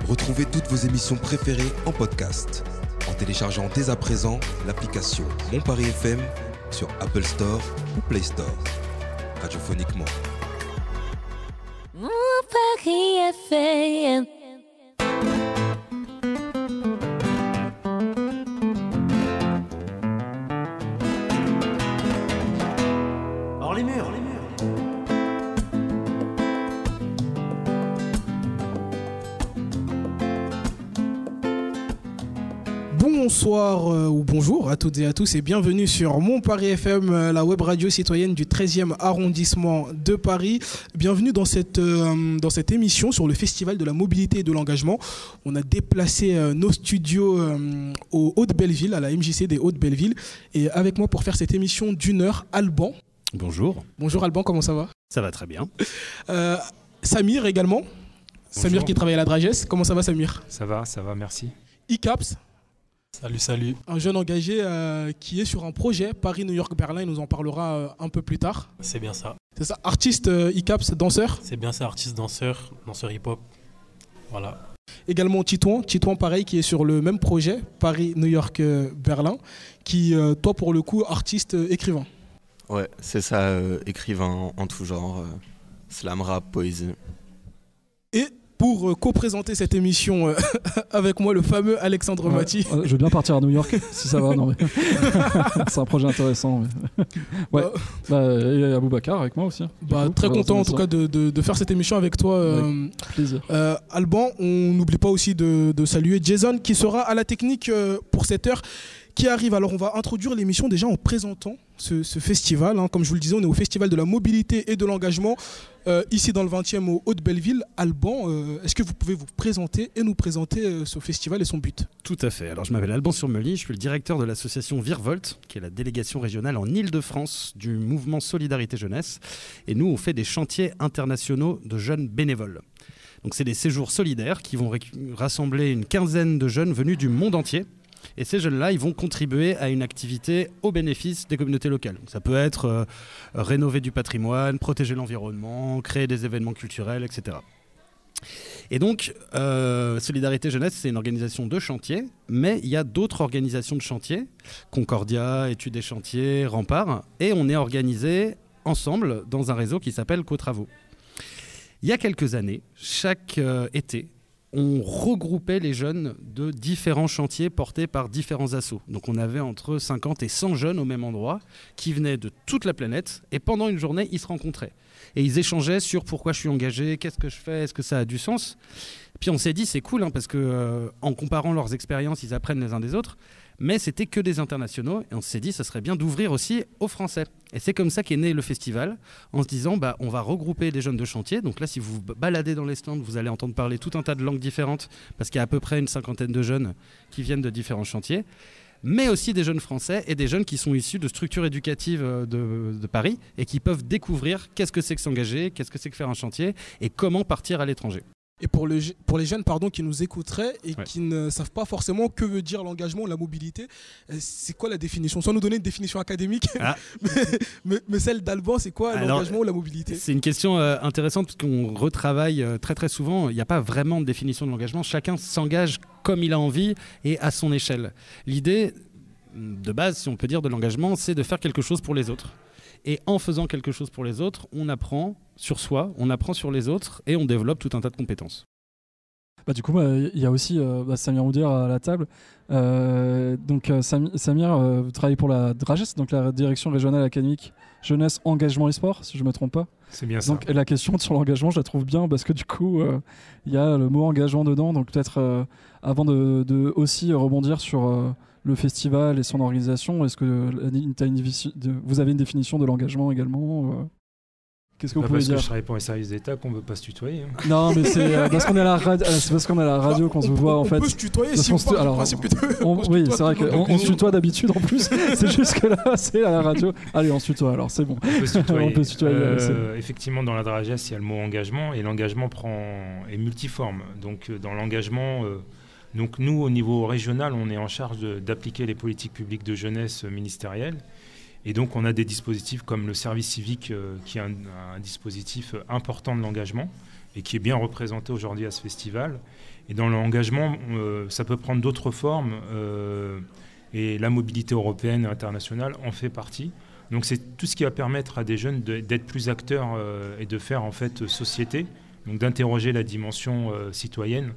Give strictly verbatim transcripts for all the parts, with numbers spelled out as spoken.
Retrouvez toutes vos émissions préférées en podcast en téléchargeant dès à présent l'application Mon Paris F M sur Apple Store ou Play Store. Radiophoniquement. Mon Paris F M. Hors les murs, hors les murs. Bonsoir euh, ou bonjour à toutes et à tous et bienvenue sur Mon Paris F M, euh, la web radio citoyenne du treizième arrondissement de Paris. Bienvenue dans cette, euh, dans cette émission sur le Festival de la mobilité et de l'engagement. On a déplacé euh, nos studios euh, aux Hauts-de-Belleville, à la M J C des Hauts-de-Belleville. Et avec moi pour faire cette émission d'une heure, Alban. Bonjour. Bonjour Alban, comment ça va ? Ça va très bien. Euh, Samir également. Bonjour. Samir qui travaille à la Dragès. Comment ça va Samir ? Ça va, ça va, merci. ICAPS. Salut, salut. Un jeune engagé euh, qui est sur un projet Paris-New York-Berlin, il nous en parlera euh, un peu plus tard. C'est bien ça. C'est ça, artiste euh, ICAPS, danseur. C'est bien ça, artiste, danseur, danseur hip-hop. Voilà. Également Titouan, Titouan pareil qui est sur le même projet Paris-New York-Berlin, qui euh, toi pour le coup artiste euh, écrivain. Ouais, c'est ça, euh, écrivain en, en tout genre, euh, slam, rap, poésie. Et pour euh, co-présenter cette émission euh, avec moi, le fameux Alexandre ouais, Maty. Euh, je veux bien partir à New York, si ça va. Non, mais c'est un projet intéressant. Mais... ouais. Bah, bah, et Aboubacar avec moi aussi. Bah, coup, très content en tout cas de, de, de faire cette émission avec toi. Euh, avec plaisir. Euh, Alban, on n'oublie pas aussi de, de saluer Jason qui sera à la technique euh, pour cette heure qui arrive. Alors on va introduire l'émission déjà en présentant ce, ce festival. Hein. Comme je vous le disais, on est au Festival de la mobilité et de l'engagement, euh, ici dans le vingtième au Hauts-de-Belleville. Alban, euh, est-ce que vous pouvez vous présenter et nous présenter euh, ce festival et son but ? Tout à fait. Alors je m'appelle Alban Surmely, je suis le directeur de l'association Virevolt, qui est la délégation régionale en Île-de-France du mouvement Solidarité Jeunesse. Et nous, on fait des chantiers internationaux de jeunes bénévoles. Donc c'est des séjours solidaires qui vont réc- rassembler une quinzaine de jeunes venus du monde entier. Et ces jeunes-là, ils vont contribuer à une activité au bénéfice des communautés locales. Donc, ça peut être euh, rénover du patrimoine, protéger l'environnement, créer des événements culturels, et cetera. Et donc, euh, Solidarité Jeunesse, c'est une organisation de chantier, mais il y a d'autres organisations de chantier, Concordia, Études et Chantiers, Rempart, et on est organisés ensemble dans un réseau qui s'appelle Co-Travaux. Il y a quelques années, chaque euh, été, on regroupait les jeunes de différents chantiers portés par différents assos. Donc on avait entre cinquante et cent jeunes au même endroit qui venaient de toute la planète et pendant une journée, ils se rencontraient. Et ils échangeaient sur pourquoi je suis engagé, qu'est-ce que je fais, est-ce que ça a du sens ? Puis on s'est dit c'est cool hein, parce que euh, en comparant leurs expériences, ils apprennent les uns des autres. Mais c'était que des internationaux et on s'est dit ça serait bien d'ouvrir aussi aux Français. Et c'est comme ça qu'est né le festival, en se disant bah, on va regrouper des jeunes de chantier. Donc là, si vous vous baladez dans les stands, vous allez entendre parler tout un tas de langues différentes parce qu'il y a à peu près une cinquantaine de jeunes qui viennent de différents chantiers. Mais aussi des jeunes français et des jeunes qui sont issus de structures éducatives de, de Paris et qui peuvent découvrir qu'est-ce que c'est que s'engager, qu'est-ce que c'est que faire un chantier et comment partir à l'étranger. Et pour, le, pour les jeunes pardon, qui nous écouteraient et ouais. qui ne savent pas forcément que veut dire l'engagement, la mobilité, c'est quoi la définition ? Sans nous donner une définition académique, ah. mais, mais, mais celle d'Alban, c'est quoi Alors, l'engagement ou la mobilité ? C'est une question euh, intéressante parce qu'on retravaille euh, très très souvent. Il n'y a pas vraiment de définition de l'engagement. Chacun s'engage comme il a envie et à son échelle. L'idée de base, si on peut dire, de l'engagement, c'est de faire quelque chose pour les autres. Et en faisant quelque chose pour les autres, on apprend sur soi, on apprend sur les autres et on développe tout un tas de compétences. Bah, du coup, il bah, y a aussi euh, bah, Samir Oudir à la table. Euh, donc euh, Sam- Samir, euh, vous travaillez pour la Dragès, donc la Direction Régionale Académique Jeunesse, Engagement et Sport, si je ne me trompe pas. C'est bien ça. Donc la question sur l'engagement, je la trouve bien parce que du coup, il euh, y a le mot engagement dedans. Donc peut-être euh, avant de, de aussi rebondir sur euh, le festival et son organisation, est-ce que euh, t'as une, de, vous avez une définition de l'engagement également euh Qu'est-ce que vous bah pouvez parce dire ? Parce que je travaille pour les services d'État qu'on ne veut pas se tutoyer. Hein. Non, mais c'est euh, parce qu'on est à la radio, c'est parce qu'on est à la radio qu'on on, se voit on en fait. On peut se tutoyer si on part du principe que tu on, Oui, c'est vrai qu'on on se tutoie d'habitude en plus. C'est juste que là, c'est à la radio. Allez, on se tutoie alors, c'est bon. On peut se tutoyer. on peut se tutoyer euh, effectivement, dans la Dragès, il y a le mot engagement et l'engagement prend est multiforme. Donc, dans l'engagement, euh, donc nous, au niveau régional, on est en charge de, d'appliquer les politiques publiques de jeunesse ministérielles. Et donc on a des dispositifs comme le service civique euh, qui est un, un dispositif important de l'engagement et qui est bien représenté aujourd'hui à ce festival. Et dans l'engagement, euh, ça peut prendre d'autres formes euh, et la mobilité européenne et internationale en fait partie. Donc c'est tout ce qui va permettre à des jeunes de, d'être plus acteurs euh, et de faire en fait société, donc d'interroger la dimension euh, citoyenne.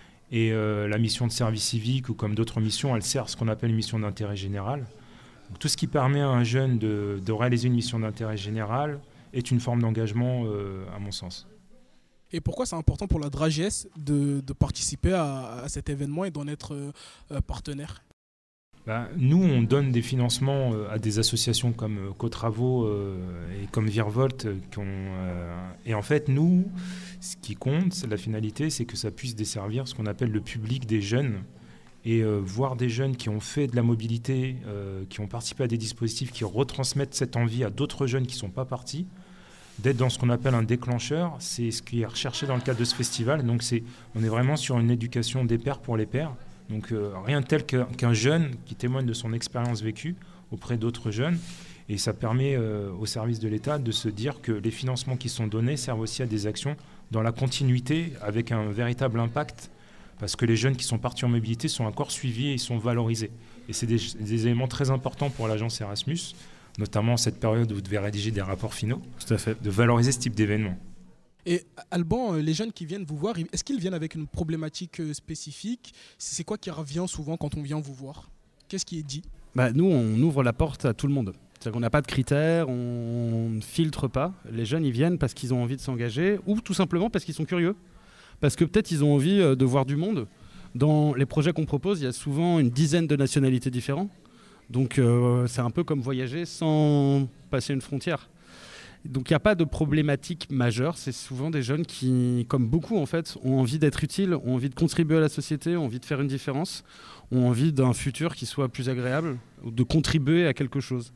Et euh, la mission de service civique ou comme d'autres missions, elle sert à ce qu'on appelle une mission d'intérêt général. Donc, tout ce qui permet à un jeune de, de réaliser une mission d'intérêt général est une forme d'engagement euh, à mon sens. Et pourquoi c'est important pour la D R A G S de, de participer à, à cet événement et d'en être euh, partenaire ? Ben, nous, on donne des financements euh, à des associations comme euh, Cotravaux euh, et comme Virvolt. Euh, qui ont, euh, et en fait, nous, ce qui compte, la finalité, c'est que ça puisse desservir ce qu'on appelle le public des jeunes. Et euh, voir des jeunes qui ont fait de la mobilité, euh, qui ont participé à des dispositifs, qui retransmettent cette envie à d'autres jeunes qui ne sont pas partis, d'être dans ce qu'on appelle un déclencheur, c'est ce qui est recherché dans le cadre de ce festival. Donc c'est, on est vraiment sur une éducation des pairs pour les pairs. Donc euh, rien de tel qu'un, qu'un jeune qui témoigne de son expérience vécue auprès d'autres jeunes. Et ça permet euh, au service de l'État de se dire que les financements qui sont donnés servent aussi à des actions dans la continuité avec un véritable impact. Parce que les jeunes qui sont partis en mobilité sont encore suivis et ils sont valorisés. Et c'est des, des éléments très importants pour l'agence Erasmus, notamment en cette période où vous devez rédiger des rapports finaux, Tout à fait. de valoriser ce type d'événement. Et Alban, les jeunes qui viennent vous voir, est-ce qu'ils viennent avec une problématique spécifique ? C'est quoi qui revient souvent quand on vient vous voir ? Qu'est-ce qui est dit ? Bah, nous, on ouvre la porte à tout le monde. C'est-à-dire qu'on n'a pas de critères, on ne filtre pas. Les jeunes, ils viennent parce qu'ils ont envie de s'engager ou tout simplement parce qu'ils sont curieux. Parce que peut-être ils ont envie de voir du monde. Dans les projets qu'on propose, il y a souvent une dizaine de nationalités différentes. Donc euh, c'est un peu comme voyager sans passer une frontière. Donc il n'y a pas de problématique majeure. C'est souvent des jeunes qui, comme beaucoup en fait, ont envie d'être utiles, ont envie de contribuer à la société, ont envie de faire une différence, ont envie d'un futur qui soit plus agréable, ou de contribuer à quelque chose.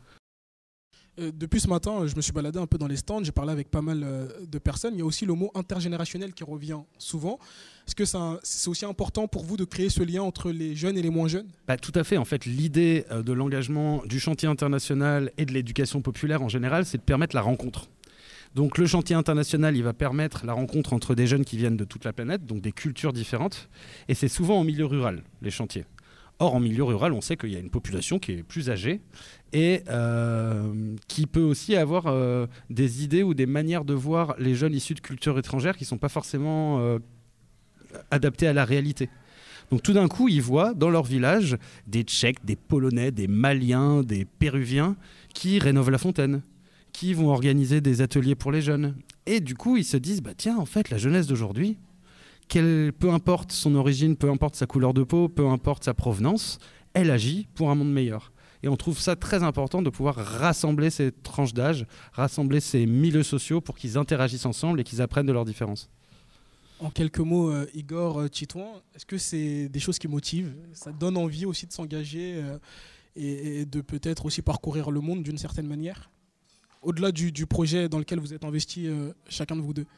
Euh, depuis ce matin, je me suis baladé un peu dans les stands, j'ai parlé avec pas mal euh, de personnes. Il y a aussi le mot intergénérationnel qui revient souvent. Est-ce que ça, c'est aussi important pour vous de créer ce lien entre les jeunes et les moins jeunes ? Bah, tout à fait. En fait, l'idée euh, de l'engagement du chantier international et de l'éducation populaire en général, c'est de permettre la rencontre. Donc le chantier international, il va permettre la rencontre entre des jeunes qui viennent de toute la planète, donc des cultures différentes. Et c'est souvent en milieu rural, les chantiers. Or, en milieu rural, on sait qu'il y a une population qui est plus âgée et euh, qui peut aussi avoir euh, des idées ou des manières de voir les jeunes issus de cultures étrangères qui ne sont pas forcément euh, adaptées à la réalité. Donc tout d'un coup, ils voient dans leur village des Tchèques, des Polonais, des Maliens, des Péruviens qui rénovent la fontaine, qui vont organiser des ateliers pour les jeunes. Et du coup, ils se disent, bah, tiens, en fait, la jeunesse d'aujourd'hui, Quelle, peu importe son origine, peu importe sa couleur de peau, peu importe sa provenance, elle agit pour un monde meilleur. Et on trouve ça très important de pouvoir rassembler ces tranches d'âge, rassembler ces milieux sociaux pour qu'ils interagissent ensemble et qu'ils apprennent de leurs différences. En quelques mots, euh, Igor euh, Titouan, est-ce que c'est des choses qui motivent ? Ça donne envie aussi de s'engager euh, et, et de peut-être aussi parcourir le monde d'une certaine manière ? Au-delà du, du projet dans lequel vous êtes investi, euh, chacun de vous deux.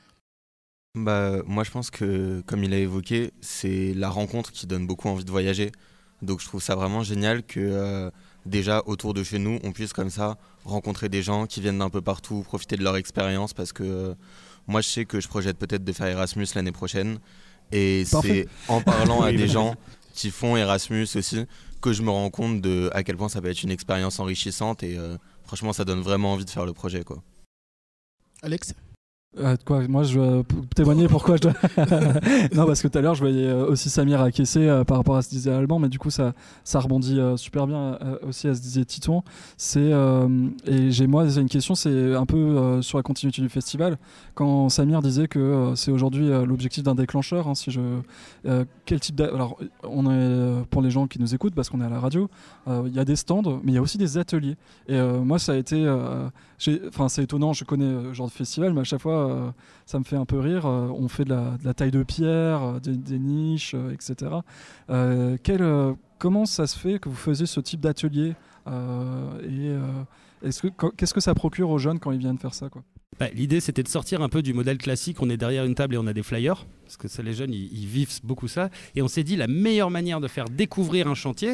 Bah, moi, je pense que, comme il a évoqué, c'est la rencontre qui donne beaucoup envie de voyager. Donc, je trouve ça vraiment génial que, euh, déjà, autour de chez nous, on puisse comme ça rencontrer des gens qui viennent d'un peu partout, profiter de leur expérience. Parce que euh, moi, je sais que je projette peut-être de faire Erasmus l'année prochaine. Et Parfait. c'est en parlant à des gens qui font Erasmus aussi que je me rends compte de à quel point ça peut être une expérience enrichissante. Et euh, franchement, ça donne vraiment envie de faire le projet, quoi. Alex ? Euh, quoi, moi, je dois p- témoigner pourquoi je dois. Non, parce que tout à l'heure, je voyais euh, aussi Samir acquiescer euh, par rapport à ce que disait Alban, mais du coup, ça, ça rebondit euh, super bien euh, aussi à ce que disait Titouan. C'est, euh, et j'ai moi une question, c'est un peu euh, sur la continuité du festival. Quand Samir disait que euh, c'est aujourd'hui euh, l'objectif d'un déclencheur, hein, si je, euh, quel type d'a- alors, on est pour les gens qui nous écoutent, parce qu'on est à la radio, il euh, y a des stands, mais il y a aussi des ateliers. Et euh, moi, ça a été, enfin, c'est étonnant. Je connais ce genre de festival, mais à chaque fois. Euh, ça me fait un peu rire. Euh, on fait de la, de la taille de pierre, euh, des, des niches, euh, et cetera. Euh, quel, euh, comment ça se fait que vous faisiez ce type d'atelier euh, et euh, est-ce que, qu'est-ce que ça procure aux jeunes quand ils viennent faire ça, quoi ? Bah, l'idée, c'était de sortir un peu du modèle classique. On est derrière une table et on a des flyers, parce que ça, les jeunes, ils, ils vivent beaucoup ça. Et on s'est dit, la meilleure manière de faire découvrir un chantier,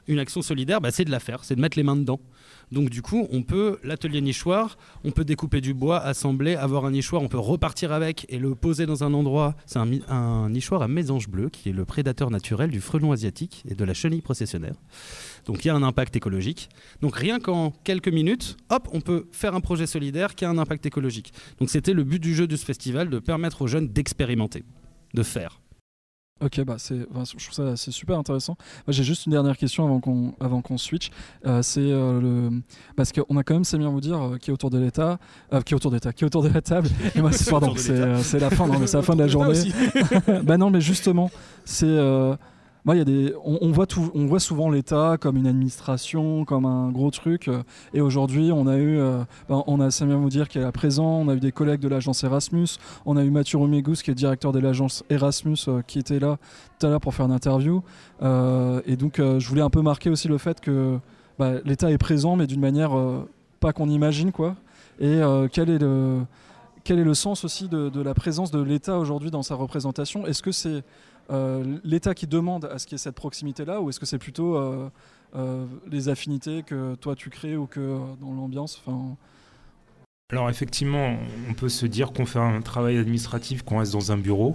une action solidaire, bah, c'est de la faire, c'est de mettre les mains dedans. Donc du coup, on peut, l'atelier nichoir, on peut découper du bois, assembler, avoir un nichoir, on peut repartir avec et le poser dans un endroit. C'est un, un nichoir à mésange bleu qui est le prédateur naturel du frelon asiatique et de la chenille processionnaire. Donc il y a un impact écologique. Donc rien qu'en quelques minutes, hop, on peut faire un projet solidaire qui a un impact écologique. Donc c'était le but du jeu de ce festival, de permettre aux jeunes d'expérimenter, de faire. Ok, bah c'est, enfin, je trouve ça c'est super intéressant. Moi, j'ai juste une dernière question avant qu'on, avant qu'on switch. Euh, c'est euh, le, parce qu'on a quand même Samir Moudir euh, qui est autour de l'État, euh, qui est autour de l'État, qui est autour de la table. Et moi, c'est, pardon, c'est, euh, c'est la fin, non, mais c'est la fin de la journée. Bah non, mais justement, c'est, euh, moi, il y a des, on, on voit tout, on voit souvent l'État comme une administration, comme un gros truc. Euh, et aujourd'hui, on a eu, euh, ben, on a Samir Moudir qui est là présent, on a eu des collègues de l'agence Erasmus, on a eu Mathieu Romégous qui est directeur de l'agence Erasmus euh, qui était là tout à l'heure pour faire une interview. Euh, et donc, euh, je voulais un peu marquer aussi le fait que bah, l'État est présent, mais d'une manière euh, pas qu'on imagine, quoi. Et euh, quel est le, quel est le sens aussi de, de la présence de l'État aujourd'hui dans sa représentation ? Est-ce que c'est Euh, l'État qui demande à ce qu'il y ait cette proximité-là, ou est-ce que c'est plutôt euh, euh, les affinités que toi tu crées ou que euh, dans l'ambiance enfin... Alors effectivement, on peut se dire qu'on fait un travail administratif, qu'on reste dans un bureau,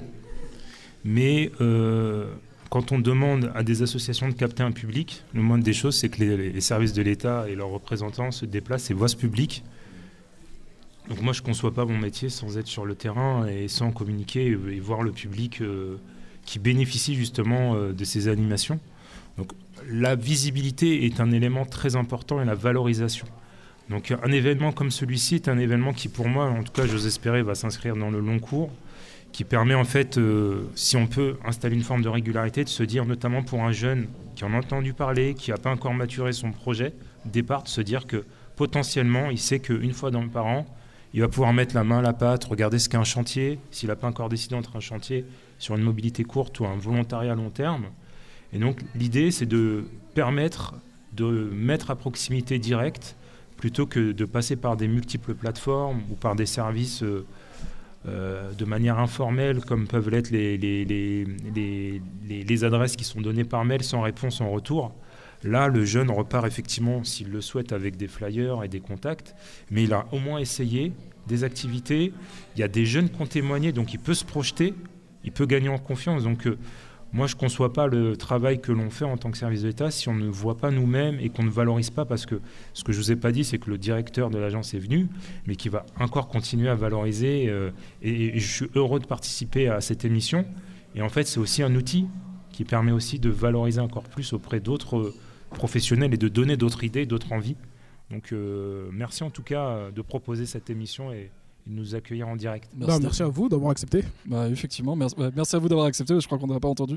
mais euh, quand on demande à des associations de capter un public, le moindre des choses, c'est que les, les services de l'État et leurs représentants se déplacent et voient ce public. Donc moi, je ne conçois pas mon métier sans être sur le terrain et sans communiquer et, et voir le public euh, qui bénéficient justement euh, de ces animations. Donc la visibilité est un élément très important et la valorisation. Donc un événement comme celui-ci est un événement qui pour moi, en tout cas j'ose espérer, va s'inscrire dans le long cours, qui permet en fait, euh, si on peut installer une forme de régularité, de se dire notamment pour un jeune qui en a entendu parler, qui n'a pas encore maturé son projet, départ de se dire que potentiellement il sait qu'une fois dans le par an, il va pouvoir mettre la main à la pâte, regarder ce qu'est un chantier, s'il n'a pas encore décidé entre un chantier sur une mobilité courte ou un volontariat à long terme. Et donc l'idée, c'est de permettre de mettre à proximité directe plutôt que de passer par des multiples plateformes ou par des services euh, euh, de manière informelle, comme peuvent l'être les, les, les, les, les, les adresses qui sont données par mail sans réponse en retour. Là, le jeune repart effectivement, s'il le souhaite, avec des flyers et des contacts, mais il a au moins essayé des activités. Il y a des jeunes qui ont témoigné, donc il peut se projeter, il peut gagner en confiance. Donc euh, moi, je ne conçois pas le travail que l'on fait en tant que service d'État si on ne voit pas nous-mêmes et qu'on ne valorise pas, parce que ce que je ne vous ai pas dit, c'est que le directeur de l'agence est venu, mais qui va encore continuer à valoriser. Euh, et, et je suis heureux de participer à cette émission. Et en fait, c'est aussi un outil qui permet aussi de valoriser encore plus auprès d'autres professionnels et de donner d'autres idées, d'autres envies. Donc euh, merci en tout cas de proposer cette émission et de nous accueillir en direct. Merci, bah, merci à vous d'avoir accepté. Bah, effectivement, merci, bah, merci à vous d'avoir accepté, je crois qu'on n'aurait pas entendu.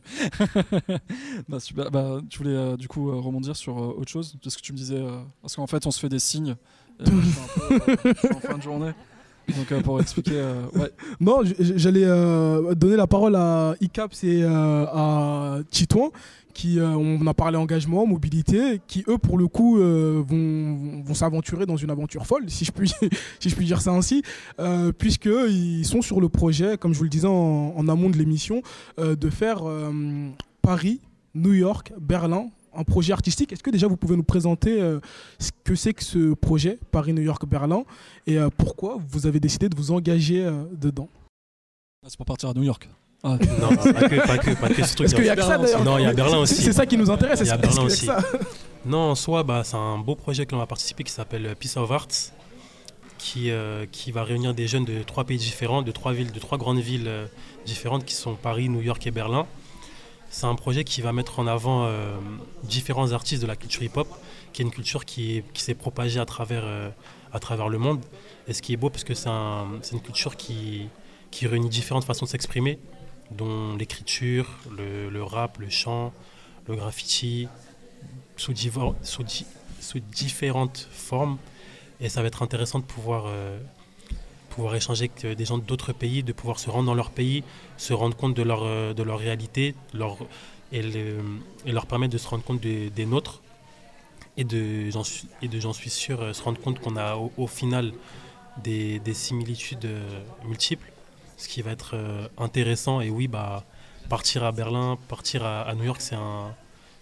bah, super. Bah, tu voulais euh, du coup euh, rebondir sur euh, autre chose, parce que tu me disais, euh, parce qu'en fait on se fait des signes, et, euh, je, suis un peu, euh, je suis en fin de journée. Donc euh, pour expliquer, euh, ouais. Non, j'allais euh, donner la parole à I C A P S et euh, à Titouan, qui euh, on a parlé engagement, mobilité, qui eux pour le coup euh, vont, vont s'aventurer dans une aventure folle, si je puis, si je puis dire ça ainsi, euh, puisqu'ils sont sur le projet, comme je vous le disais en, en amont de l'émission, euh, de faire euh, Paris, New York, Berlin, un projet artistique. Est-ce que déjà vous pouvez nous présenter euh, ce que c'est que ce projet Paris, New York, Berlin, et euh, pourquoi vous avez décidé de vous engager euh, dedans? C'est pour partir à New York. Ah, non, pas que, pas que, pas que ce truc. Est-ce qu'il y a que ça d'ailleurs? Non, il y a Berlin aussi. C'est ça qui nous intéresse. Il y a Berlin y a aussi. Ça non, en soi, bah, c'est un beau projet que l'on va participer qui s'appelle Peace of Arts, qui, euh, qui va réunir des jeunes de trois pays différents, de trois villes, de trois grandes villes euh, différentes qui sont Paris, New York et Berlin. C'est un projet qui va mettre en avant euh, différents artistes de la culture hip-hop, qui est une culture qui, qui s'est propagée à travers, euh, à travers le monde. Et ce qui est beau, parce que c'est, un, c'est une culture qui, qui réunit différentes façons de s'exprimer, dont l'écriture, le, le rap, le chant, le graffiti, sous, divo- sous, di- sous différentes formes. Et ça va être intéressant de pouvoir, euh, pouvoir échanger avec des gens d'autres pays, de pouvoir se rendre dans leur pays, se rendre compte de leur, euh, de leur réalité leur, et, le, et leur permettre de se rendre compte de, des nôtres. Et de, j'en suis, et de, j'en suis sûr, euh, se rendre compte qu'on a au, au final des, des similitudes euh, multiples. Ce qui va être euh, intéressant. Et oui, bah, partir à Berlin, partir à, à New York, c'est un,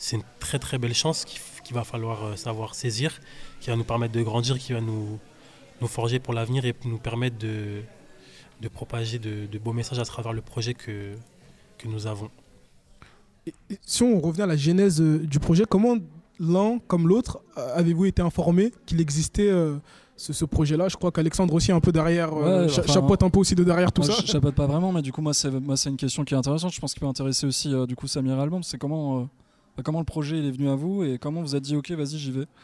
c'est une très très belle chance qu'il, qu'il va falloir euh, savoir saisir, qui va nous permettre de grandir, qui va nous, nous forger pour l'avenir et nous permettre de, de propager de, de beaux messages à travers le projet que, que nous avons. Et, et si on revient à la genèse euh, du projet, comment l'un comme l'autre euh, avez-vous été informé qu'il existait euh, ce, ce projet-là? Je crois qu'Alexandre aussi est un peu derrière, euh, Ouais, cha- enfin, chapeaute un peu aussi de derrière tout Moi, ça. je chapeaute pas vraiment, mais du coup, moi, c'est, moi, c'est une question qui est intéressante. Je pense qu'il peut intéresser aussi euh, du coup Samir Album. C'est comment, euh, bah, comment le projet il est venu à vous et comment vous êtes dit, ok, vas-y, j'y vais.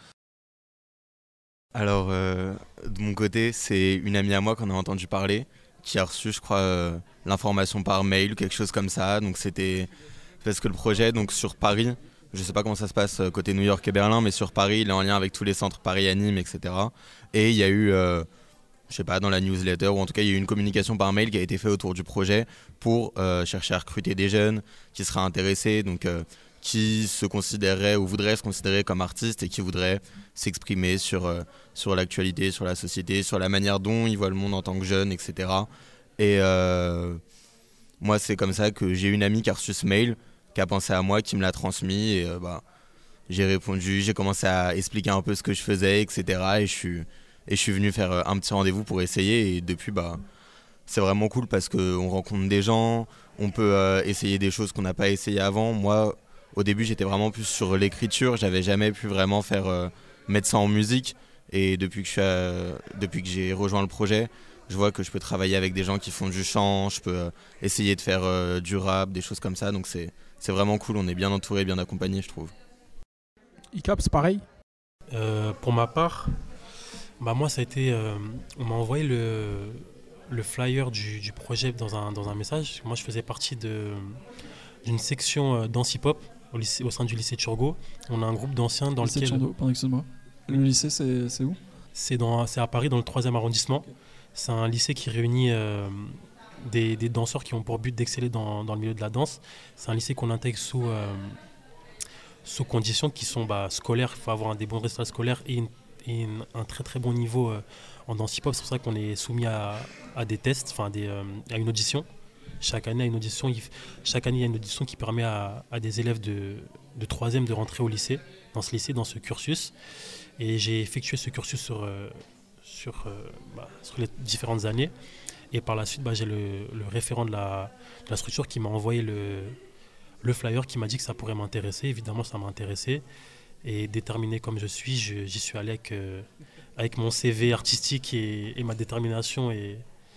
Alors, euh, de mon côté, c'est une amie à moi qu'on a entendu parler, qui a reçu, je crois, euh, l'information par mail ou quelque chose comme ça. Donc, c'était parce que le projet, donc sur Paris, je sais pas comment ça se passe euh, côté New York et Berlin, mais sur Paris, il est en lien avec tous les centres Paris-Anime, et cetera. Et il y a eu, euh, je sais pas, dans la newsletter, ou en tout cas, il y a eu une communication par mail qui a été faite autour du projet pour euh, chercher à recruter des jeunes qui seraient intéressés, donc euh, qui se considéreraient ou voudraient se considérer comme artistes et qui voudraient s'exprimer sur, euh, sur l'actualité, sur la société, sur la manière dont ils voient le monde en tant que jeunes, et cetera. Et euh, moi, c'est comme ça que j'ai une amie qui a reçu ce mail, qui a pensé à moi, qui me l'a transmis. Et euh, bah, j'ai répondu, j'ai commencé à expliquer un peu ce que je faisais, et cetera. Et je suis, et je suis venu faire un petit rendez-vous pour essayer. Et depuis, bah, c'est vraiment cool parce qu'on rencontre des gens, on peut euh, essayer des choses qu'on n'a pas essayé avant. Moi, au début, j'étais vraiment plus sur l'écriture. J'avais jamais pu vraiment faire euh, mettre ça en musique. Et depuis que, je suis à- depuis que j'ai rejoint le projet, je vois que je peux travailler avec des gens qui font du chant, je peux euh, essayer de faire euh, du rap, des choses comme ça. Donc c'est, c'est vraiment cool, on est bien entouré, bien accompagné, je trouve. I C A P, c'est pareil. Euh, pour ma part, bah moi ça a été, euh, on m'a envoyé le, le flyer du, du projet dans un, dans un message. Moi je faisais partie de, d'une section euh, danse hip-hop au, lycée, au sein du lycée Turgot. On a un groupe d'anciens dans Lycée de lequel... Chandos, pardon, excuse-moi. Le lycée, c'est, c'est où? C'est, dans, c'est à Paris, dans le troisième arrondissement. C'est un lycée qui réunit euh, des, des danseurs qui ont pour but d'exceller dans, dans le milieu de la danse. C'est un lycée qu'on intègre sous, euh, sous conditions qui sont bah, scolaires. Il faut avoir un, des bons résultats scolaires et, une, et une, un très très bon niveau euh, en danse hip-hop. C'est pour ça qu'on est soumis à, à des tests, enfin euh, à une audition. Chaque année, à une audition, il, chaque année, il y a une audition qui permet à, à des élèves de, de troisième de rentrer au lycée, dans ce lycée, dans ce cursus. Et j'ai effectué ce cursus sur, euh, sur, euh, bah, sur les différentes années. Et par la suite, bah, j'ai le, le référent de la, de la structure qui m'a envoyé le, le flyer, qui m'a dit que ça pourrait m'intéresser. Évidemment, ça m'a intéressé. Et déterminé comme je suis, je, j'y suis allé avec, euh, avec mon C V artistique et, et ma détermination et,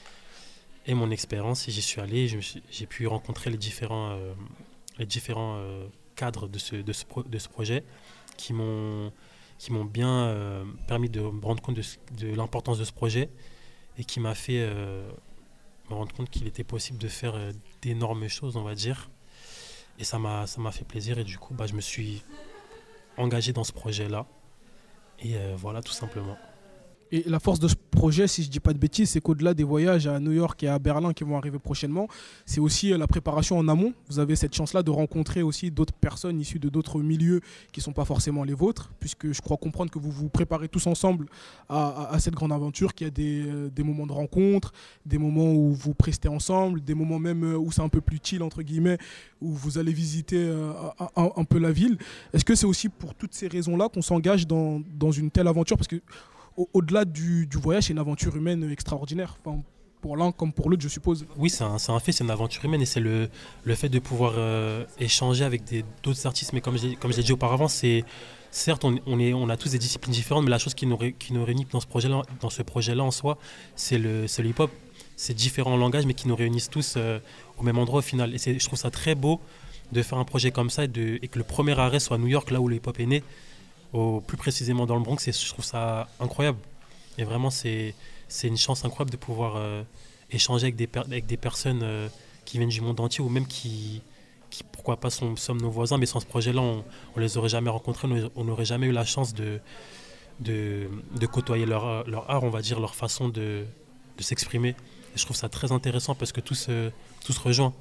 et mon expérience. Et j'y suis allé. Je me suis, j'ai pu rencontrer les différents, euh, les différents euh, cadres de ce, de, ce pro, de ce projet qui m'ont... qui m'ont bien euh, permis de me rendre compte de, de l'importance de ce projet et qui m'a fait euh, me rendre compte qu'il était possible de faire euh, d'énormes choses, on va dire. Et ça m'a, ça m'a fait plaisir et du coup, bah, je me suis engagé dans ce projet-là. Et euh, voilà, tout simplement. Et la force de ce projet, si je ne dis pas de bêtises, c'est qu'au-delà des voyages à New York et à Berlin qui vont arriver prochainement, c'est aussi la préparation en amont. Vous avez cette chance-là de rencontrer aussi d'autres personnes issues de d'autres milieux qui ne sont pas forcément les vôtres, puisque je crois comprendre que vous vous préparez tous ensemble à, à, à cette grande aventure, qu'il y a des, euh, des moments de rencontre, des moments où vous prestez ensemble, des moments même où c'est un peu plus chill, entre guillemets, où vous allez visiter euh, un, un peu la ville. Est-ce que c'est aussi pour toutes ces raisons-là qu'on s'engage dans, dans une telle aventure? Parce que au-delà du, du voyage, c'est une aventure humaine extraordinaire. Enfin, pour l'un comme pour l'autre, je suppose. Oui, c'est un, c'est un fait, c'est une aventure humaine et c'est le, le fait de pouvoir euh, échanger avec des, d'autres artistes. Mais comme je, comme je l'ai dit auparavant, c'est, certes, on, on, est, on a tous des disciplines différentes, mais la chose qui nous, ré, qui nous réunit dans ce projet-là, dans ce projet-là en soi, c'est le, c'est le hip-hop. C'est différents langages, mais qui nous réunissent tous euh, au même endroit au final. Et c'est, je trouve ça très beau de faire un projet comme ça et, de, et que le premier arrêt soit à New York, là où le hip-hop est né. Au, plus précisément dans le Bronx, et je trouve ça incroyable. Et vraiment, c'est, c'est une chance incroyable de pouvoir euh, échanger avec des, per- avec des personnes euh, qui viennent du monde entier ou même qui, qui pourquoi pas, sont, sommes nos voisins, mais sans ce projet-là, on ne les aurait jamais rencontrés, on n'aurait jamais eu la chance de, de, de côtoyer leur, leur art, on va dire, leur façon de, de s'exprimer. Et je trouve ça très intéressant parce que tout se, tout se rejoint.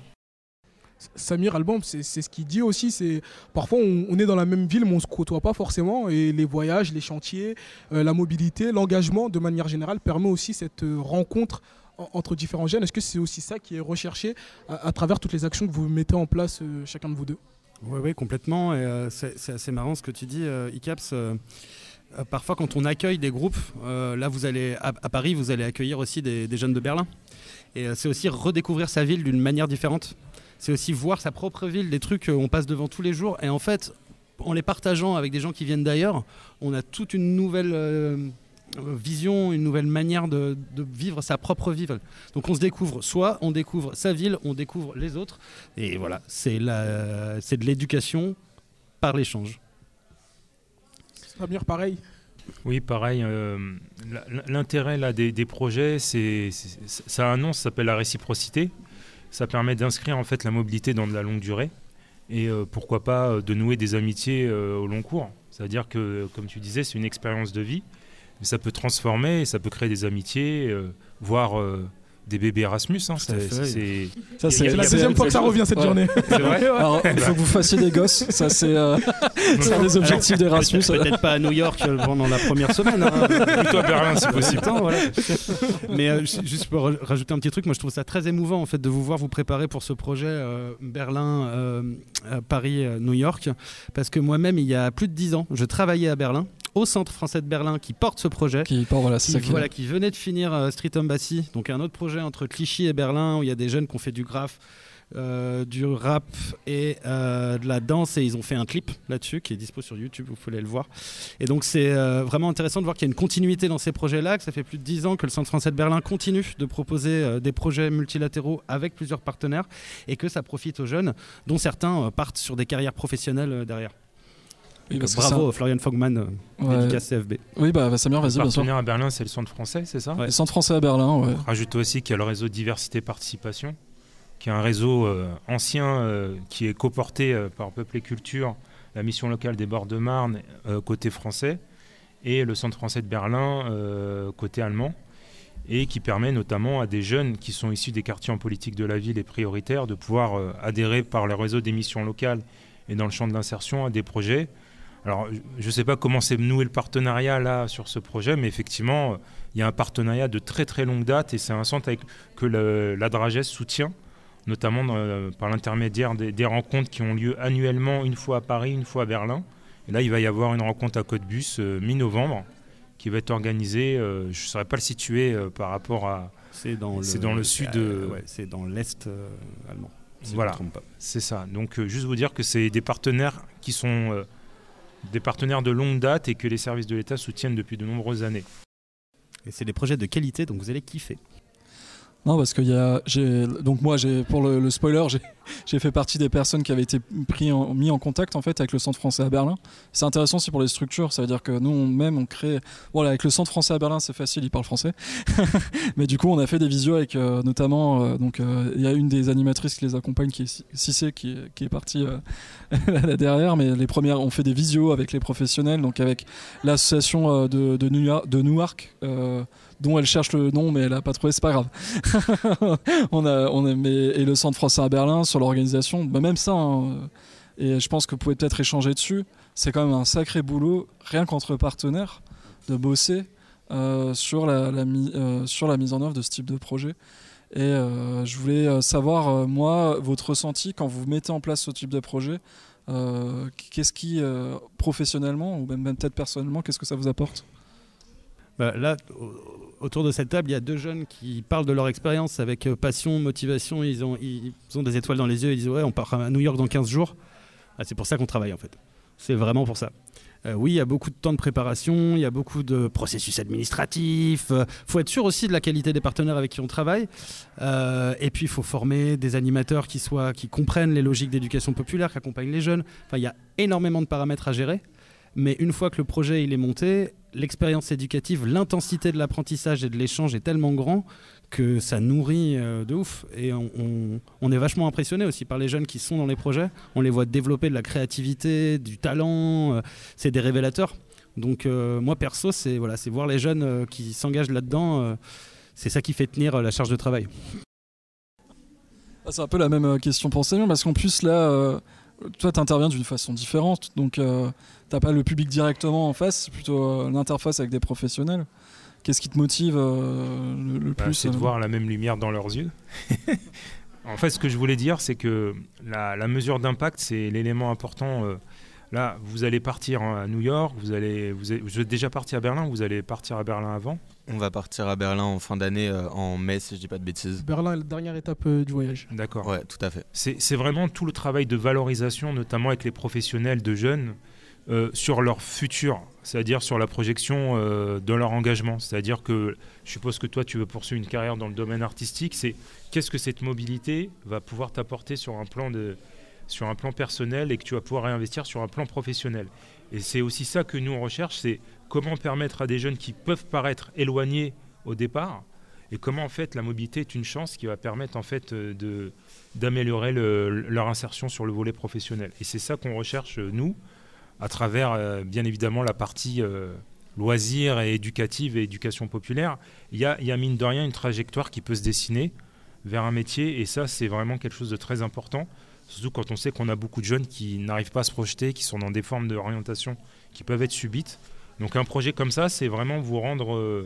Samir Album, c'est, c'est ce qu'il dit aussi, c'est parfois on, on est dans la même ville mais on ne se côtoie pas forcément et les voyages, les chantiers, euh, la mobilité, l'engagement de manière générale permet aussi cette euh, rencontre en, entre différents jeunes. Est-ce que c'est aussi ça qui est recherché à, à travers toutes les actions que vous mettez en place euh, chacun de vous deux? Oui, oui, complètement. Et, euh, c'est, c'est assez marrant ce que tu dis, euh, Icaps. Euh, euh, parfois, quand on accueille des groupes, euh, là, vous allez à, à Paris, vous allez accueillir aussi des, des jeunes de Berlin. Et euh, c'est aussi redécouvrir sa ville d'une manière différente. C'est aussi voir sa propre ville, des trucs qu'on passe devant tous les jours. Et en fait, en les partageant avec des gens qui viennent d'ailleurs, on a toute une nouvelle euh, vision, une nouvelle manière de, de vivre sa propre ville. Donc on se découvre soi, on découvre sa ville, on découvre les autres. Et voilà, c'est, la, c'est de l'éducation par l'échange. Samir, pareil. Oui, pareil. Euh, l'intérêt là, des, des projets, c'est, c'est, ça a un nom, ça s'appelle la réciprocité. Ça permet d'inscrire en fait la mobilité dans de la longue durée et euh, pourquoi pas euh, de nouer des amitiés euh, au long cours. C'est-à-dire que, comme tu disais, c'est une expérience de vie, mais ça peut transformer, ça peut créer des amitiés, euh, voire euh, des bébés Erasmus. Hein, c'est, c'est, c'est... Ça, c'est, c'est la deuxième fois que ça revient cette ouais. journée. C'est vrai. Alors, il faut que vous fassiez des gosses. Ça, c'est, euh, c'est un des objectifs d'Erasmus. Peut-être, peut-être pas à New York pendant la première semaine. Hein. Plutôt à Berlin, si possible. Temps, voilà. Mais euh, juste pour rajouter un petit truc, moi je trouve ça très émouvant en fait de vous voir vous préparer pour ce projet euh, Berlin, euh, Paris, euh, New York, parce que moi-même il y a plus de dix ans, je travaillais à Berlin, au Centre français de Berlin qui porte ce projet, qui, porte, voilà, c'est qui, ça qui, voilà, qui venait de finir euh, Street Embassy, donc un autre projet entre Clichy et Berlin où il y a des jeunes qui ont fait du graphe, euh, du rap et euh, de la danse, et ils ont fait un clip là-dessus qui est dispo sur YouTube, vous pouvez le voir. Et donc c'est euh, vraiment intéressant de voir qu'il y a une continuité dans ces projets-là, que ça fait plus de dix ans que le Centre français de Berlin continue de proposer euh, des projets multilatéraux avec plusieurs partenaires et que ça profite aux jeunes dont certains euh, partent sur des carrières professionnelles euh, derrière. Oui, donc, bravo ça... Florian Fogman, euh, ouais. dédicace C F B. Oui, bah, bah Samir, vas-y, bien sûr. Le partenaire à Berlin, c'est le Centre français, c'est ça? Ouais. Le Centre français à Berlin, ouais. Rajoute aussi qu'il y a le réseau Diversité Participation, qui est un réseau euh, ancien euh, qui est coporté euh, par Peuple et Culture, la mission locale des Bords de Marne, euh, côté français, et le Centre français de Berlin, euh, côté allemand, et qui permet notamment à des jeunes qui sont issus des quartiers en politique de la ville et prioritaires de pouvoir euh, adhérer par le réseau des missions locales et dans le champ de l'insertion à des projets. Alors, je ne sais pas comment s'est noué le partenariat là sur ce projet, mais effectivement, il y a un partenariat de très très longue date et c'est un centre avec, que le, la Dragès soutient, notamment dans, par l'intermédiaire des, des rencontres qui ont lieu annuellement, une fois à Paris, une fois à Berlin. Et là, il va y avoir une rencontre à Cottbus euh, mi-novembre qui va être organisée, euh, je ne saurais pas le situer euh, par rapport à... C'est dans le, c'est dans le sud... Euh, ouais, c'est dans l'est euh, allemand, si voilà, je ne me trompe pas. C'est ça. Donc, euh, juste vous dire que c'est des partenaires qui sont... Euh, des partenaires de longue date et que les services de l'État soutiennent depuis de nombreuses années. Et c'est des projets de qualité, donc vous allez kiffer. Non, parce que y a, j'ai, donc moi, j'ai, pour le, le spoiler, j'ai, j'ai fait partie des personnes qui avaient été pris en, mis en contact en fait, avec le Centre français à Berlin. C'est intéressant aussi pour les structures, ça veut dire que nous, on, même, on crée... Voilà, avec le Centre français à Berlin, c'est facile, ils parlent français. Mais du coup, on a fait des visios avec euh, notamment... Euh, donc, il euh, y a une des animatrices qui les accompagne, qui est Cissé, qui, qui est partie euh, là derrière. Mais les premières, on fait des visios avec les professionnels, donc avec l'association euh, de, de New York, de Newark, euh, dont elle cherche le nom, mais elle n'a pas trouvé, c'est pas grave. on a, on a, mais, et le Centre français à Berlin sur l'organisation, bah même ça, hein, et je pense que vous pouvez peut-être échanger dessus, c'est quand même un sacré boulot, rien qu'entre partenaires, de bosser euh, sur, la, la mi, euh, sur la mise en œuvre de ce type de projet. Et euh, je voulais savoir, euh, moi, votre ressenti quand vous mettez en place ce type de projet. Euh, qu'est-ce qui, euh, professionnellement, ou même, même peut-être personnellement, qu'est-ce que ça vous apporte ? Bah là, autour de cette table, il y a deux jeunes qui parlent de leur expérience avec passion, motivation. Ils ont, ils ont des étoiles dans les yeux. Ils disent ouais, on part à New York dans quinze jours. Ah, c'est pour ça qu'on travaille en fait. C'est vraiment pour ça. Euh, oui, il y a beaucoup de temps de préparation, il y a beaucoup de processus administratifs. Il euh, faut être sûr aussi de la qualité des partenaires avec qui on travaille. Euh, et puis, il faut former des animateurs qui, soient, qui comprennent les logiques d'éducation populaire, qui accompagnent les jeunes. Enfin, il y a énormément de paramètres à gérer. Mais une fois que le projet il est monté, l'expérience éducative, l'intensité de l'apprentissage et de l'échange est tellement grand que ça nourrit euh, de ouf. Et on, on, on est vachement impressionné aussi par les jeunes qui sont dans les projets. On les voit développer de la créativité, du talent. Euh, c'est des révélateurs. Donc euh, moi perso, c'est, voilà, c'est voir les jeunes euh, qui s'engagent là-dedans. Euh, c'est ça qui fait tenir euh, la charge de travail. C'est un peu la même question pour Samir, parce qu'en plus là... Euh... Toi, tu interviens d'une façon différente, donc euh, tu n'as pas le public directement en face, c'est plutôt euh, l'interface avec des professionnels. Qu'est-ce qui te motive euh, le, le bah, plus C'est de euh... voir la même lumière dans leurs yeux. En fait, ce que je voulais dire, c'est que la, la mesure d'impact, c'est l'élément important. Euh, là, vous allez partir à New York, vous, allez, vous, êtes, vous êtes déjà parti à Berlin, vous allez partir à Berlin avant ? On va partir à Berlin en fin d'année, euh, en mai, si je dis pas de bêtises. Berlin est la dernière étape euh, du voyage. D'accord. Ouais, tout à fait. C'est, c'est vraiment tout le travail de valorisation, notamment avec les professionnels de jeunes, euh, sur leur futur, c'est-à-dire sur la projection euh, de leur engagement. C'est-à-dire que je suppose que toi, tu veux poursuivre une carrière dans le domaine artistique. C'est qu'est-ce que cette mobilité va pouvoir t'apporter sur un plan de, sur un plan personnel et que tu vas pouvoir réinvestir sur un plan professionnel. Et c'est aussi ça que nous on recherche, c'est comment permettre à des jeunes qui peuvent paraître éloignés au départ, et comment en fait la mobilité est une chance qui va permettre en fait de, d'améliorer le, leur insertion sur le volet professionnel. Et c'est ça qu'on recherche nous, à travers euh, bien évidemment la partie euh, loisirs et éducative et éducation populaire. Il y a, il y a mine de rien une trajectoire qui peut se dessiner vers un métier, et ça c'est vraiment quelque chose de très important. Surtout quand on sait qu'on a beaucoup de jeunes qui n'arrivent pas à se projeter, qui sont dans des formes d'orientation qui peuvent être subites. Donc un projet comme ça, c'est vraiment vous rendre euh,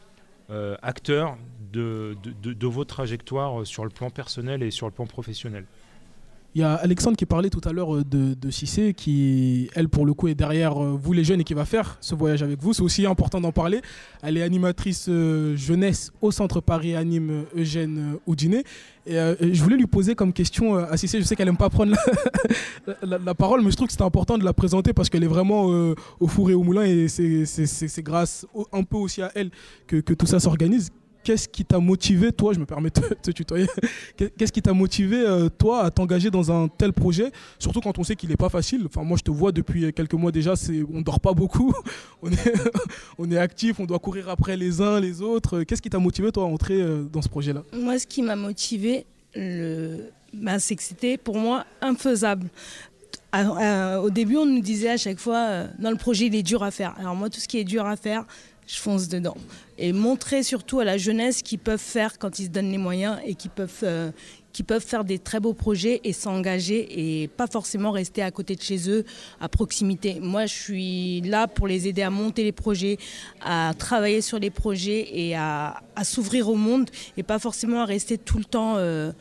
euh, acteur de, de, de, de vos trajectoires sur le plan personnel et sur le plan professionnel. Il y a Alexandre qui parlait tout à l'heure de, de Cissé, qui, elle, pour le coup, est derrière vous les jeunes et qui va faire ce voyage avec vous. C'est aussi important d'en parler. Elle est animatrice euh, jeunesse au Centre Paris Anime Eugène Houdinet. Et euh, je voulais lui poser comme question à Cissé, je sais qu'elle n'aime pas prendre la, la, la parole, mais je trouve que c'est important de la présenter parce qu'elle est vraiment euh, au four et au moulin, et c'est, c'est, c'est, c'est grâce au, un peu aussi à elle que, que tout ça s'organise. Qu'est-ce qui t'a motivé, toi, je me permets de te tutoyer, qu'est-ce qui t'a motivé, euh, toi, à t'engager dans un tel projet, surtout quand on sait qu'il n'est pas facile. Enfin, moi, je te vois depuis quelques mois déjà, c'est, on ne dort pas beaucoup, on est, on est actif, on doit courir après les uns, les autres. Qu'est-ce qui t'a motivé, toi, à entrer euh, dans ce projet-là ? Moi, ce qui m'a motivé, le... ben, c'est que c'était, pour moi, infaisable. À, à, au début, on nous disait à chaque fois, euh, dans le projet, il est dur à faire. Alors moi, tout ce qui est dur à faire, je fonce dedans. Et montrer surtout à la jeunesse qu'ils peuvent faire quand ils se donnent les moyens, et qu'ils peuvent, euh, qu'ils peuvent faire des très beaux projets et s'engager, et pas forcément rester à côté de chez eux, à proximité. Moi, je suis là pour les aider à monter les projets, à travailler sur les projets et à, à s'ouvrir au monde, et pas forcément à rester tout le temps euh,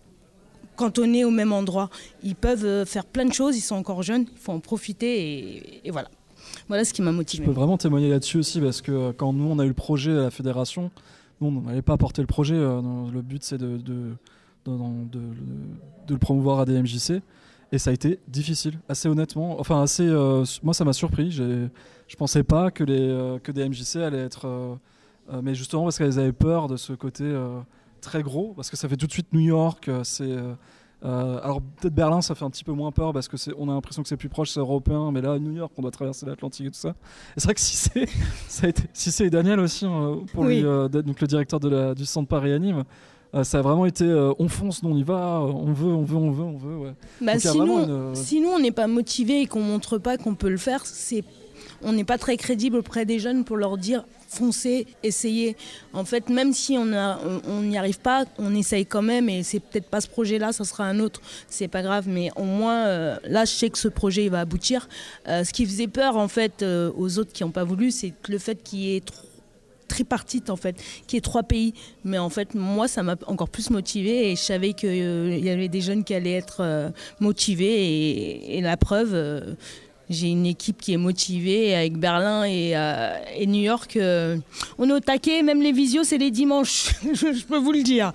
cantonnés au même endroit. Ils peuvent faire plein de choses, ils sont encore jeunes, il faut en profiter, et, et voilà. Voilà ce qui m'a motivé. Je peux vraiment témoigner là-dessus aussi, parce que quand nous on a eu le projet à la fédération, nous on n'allait pas porter le projet. Le but c'est de, de, de, de, de le promouvoir à D M J C, et ça a été difficile, assez honnêtement. Enfin, assez, euh, moi ça m'a surpris. J'ai, je pensais pas que, les, euh, que D M J C allait être. Euh, euh, mais justement parce qu'elles avaient peur de ce côté euh, très gros, parce que ça fait tout de suite New York. C'est. Euh, Euh, alors peut-être Berlin ça fait un petit peu moins peur parce que c'est, on a l'impression que c'est plus proche, c'est européen, mais là New York on doit traverser l'Atlantique et tout ça. Et c'est vrai que Cissé, ça a été, Cissé et Daniel aussi hein, pour oui. lui, euh, donc le directeur de la, du Centre Paris Anime, euh, ça a vraiment été euh, on fonce, nous on y va, on veut, on veut, on veut, on veut. Ouais. Bah, sinon, une... sinon on n'est pas motivé et qu'on montre pas qu'on peut le faire, c'est on n'est pas très crédible auprès des jeunes pour leur dire foncez, essayez. En fait, même si on n'y arrive pas, on essaye quand même, et c'est peut-être pas ce projet-là, ça sera un autre, c'est pas grave, mais au moins, euh, là, je sais que ce projet il va aboutir. Euh, ce qui faisait peur, en fait, euh, aux autres qui n'ont pas voulu, c'est le fait qu'il y ait trop tripartite en fait, qui est trois pays. Mais en fait, moi, ça m'a encore plus motivée, et je savais qu'il euh, y avait des jeunes qui allaient être euh, motivés, et, et la preuve... Euh, j'ai une équipe qui est motivée avec Berlin et, euh, et New York. Euh, on est au taquet, même les visios, c'est les dimanches, je, je peux vous le dire.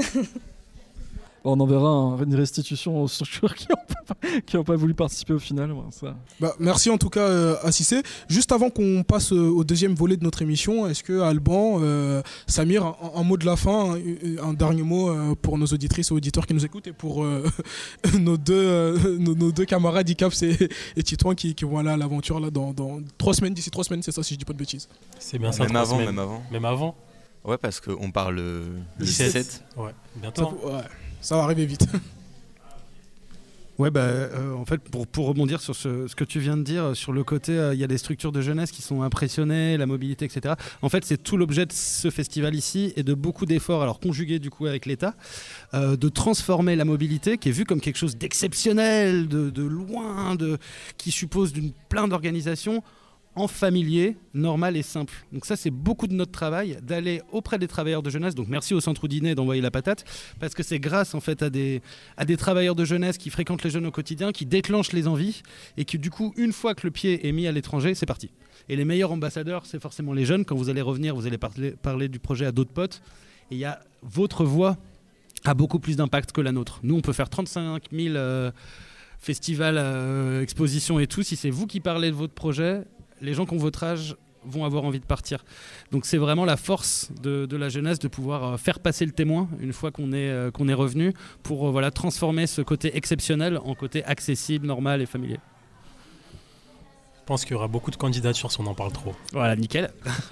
On enverra un, une restitution aux structures qui n'ont pas, pas voulu participer au final. Ouais, ça. Bah, merci en tout cas euh, à Cissé. Juste avant qu'on passe euh, au deuxième volet de notre émission, est-ce que Alban, euh, Samir, un, un mot de la fin, un, un dernier mot euh, pour nos auditrices et auditeurs qui nous écoutent, et pour euh, nos, deux, euh, nos, nos deux camarades Icaps et, et Titouan qui, qui vont aller à l'aventure là, dans, dans trois semaines, d'ici trois semaines, c'est ça si je dis pas de bêtises. C'est bien ça. Même avant, même avant. Même avant. Ouais, parce qu'on parle le dix-sept. dix-sept. Ouais, bientôt. Ça, ouais. Ça va arriver vite. Ouais, bah, euh, en fait, pour, pour rebondir sur ce, ce que tu viens de dire, sur le côté, il euh, y a des structures de jeunesse qui sont impressionnées, la mobilité, et cetera. En fait, c'est tout l'objet de ce festival ici, et de beaucoup d'efforts, alors conjugués du coup avec l'État, euh, de transformer la mobilité, qui est vue comme quelque chose d'exceptionnel, de, de loin, de, qui suppose d'une plein d'organisations, en familier, normal et simple. Donc ça, c'est beaucoup de notre travail, d'aller auprès des travailleurs de jeunesse. Donc merci au Centre Oudinet d'envoyer la patate, parce que c'est grâce en fait à des, à des travailleurs de jeunesse qui fréquentent les jeunes au quotidien, qui déclenchent les envies, et qui du coup, une fois que le pied est mis à l'étranger, c'est parti. Et les meilleurs ambassadeurs, c'est forcément les jeunes. Quand vous allez revenir, vous allez parler, parler du projet à d'autres potes, et il y a votre voix a beaucoup plus d'impact que la nôtre. Nous, on peut faire trente-cinq mille euh, festivals, euh, expositions et tout. Si c'est vous qui parlez de votre projet, les gens qui ont votre âge vont avoir envie de partir. Donc c'est vraiment la force de, de la jeunesse de pouvoir euh, faire passer le témoin une fois qu'on est, euh, qu'on est revenu pour euh, voilà, transformer ce côté exceptionnel en côté accessible, normal et familier. Je pense qu'il y aura beaucoup de candidatures si on en parle trop. Voilà, nickel.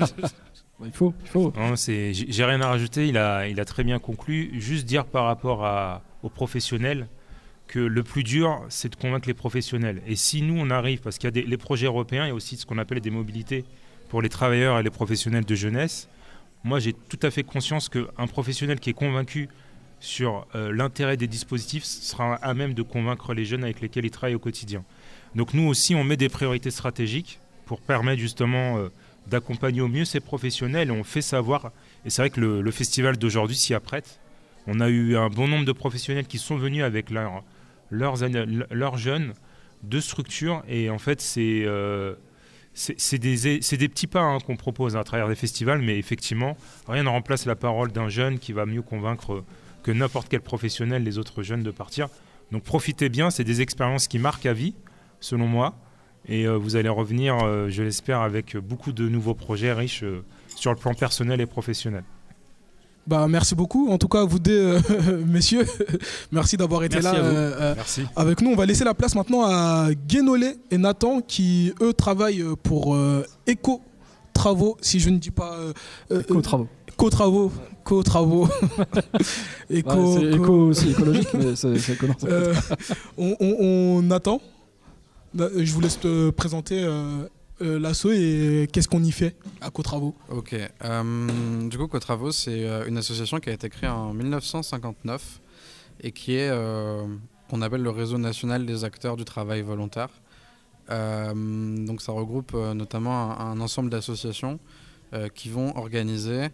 Il faut, il faut. Non, c'est, j'ai, j'ai rien à rajouter, il a, il a très bien conclu. Juste dire par rapport à, aux professionnels que le plus dur, c'est de convaincre les professionnels. Et si nous, on arrive, parce qu'il y a des, les projets européens, il y a aussi ce qu'on appelle des mobilités pour les travailleurs et les professionnels de jeunesse. Moi, j'ai tout à fait conscience qu'un professionnel qui est convaincu sur euh, l'intérêt des dispositifs sera à même de convaincre les jeunes avec lesquels il travaille au quotidien. Donc nous aussi, on met des priorités stratégiques pour permettre justement euh, d'accompagner au mieux ces professionnels. Et on fait savoir, et c'est vrai que le, le festival d'aujourd'hui s'y apprête. On a eu un bon nombre de professionnels qui sont venus avec leur, leurs, leurs jeunes de structures. Et en fait, c'est, euh, c'est, c'est, des, c'est des petits pas hein, qu'on propose à travers des festivals. Mais effectivement, rien ne remplace la parole d'un jeune qui va mieux convaincre que n'importe quel professionnel les autres jeunes de partir. Donc profitez bien, c'est des expériences qui marquent à vie, selon moi. Et euh, vous allez revenir, euh, je l'espère, avec beaucoup de nouveaux projets riches euh, sur le plan personnel et professionnel. Bah, merci beaucoup. En tout cas, vous deux, euh, messieurs, merci d'avoir été merci là euh, merci. avec nous. On va laisser la place maintenant à Guénolé et Nathan qui, eux, travaillent pour euh, Eco Travaux, si je ne dis pas... Euh, Eco Travaux. Eco Travaux. Eco Travaux. Eco, ouais, c'est éco aussi écologique, mais c'est, c'est éco. Euh, on, on, on attend. Je vous laisse te présenter euh, euh, l'asso et qu'est-ce qu'on y fait à Cotravaux. Ok. Euh, du coup, Cotravaux, c'est une association qui a été créée en dix-neuf cent cinquante-neuf et qui est, euh, qu'on appelle le réseau national des acteurs du travail volontaire. Euh, donc, ça regroupe euh, notamment un, un ensemble d'associations euh, qui vont organiser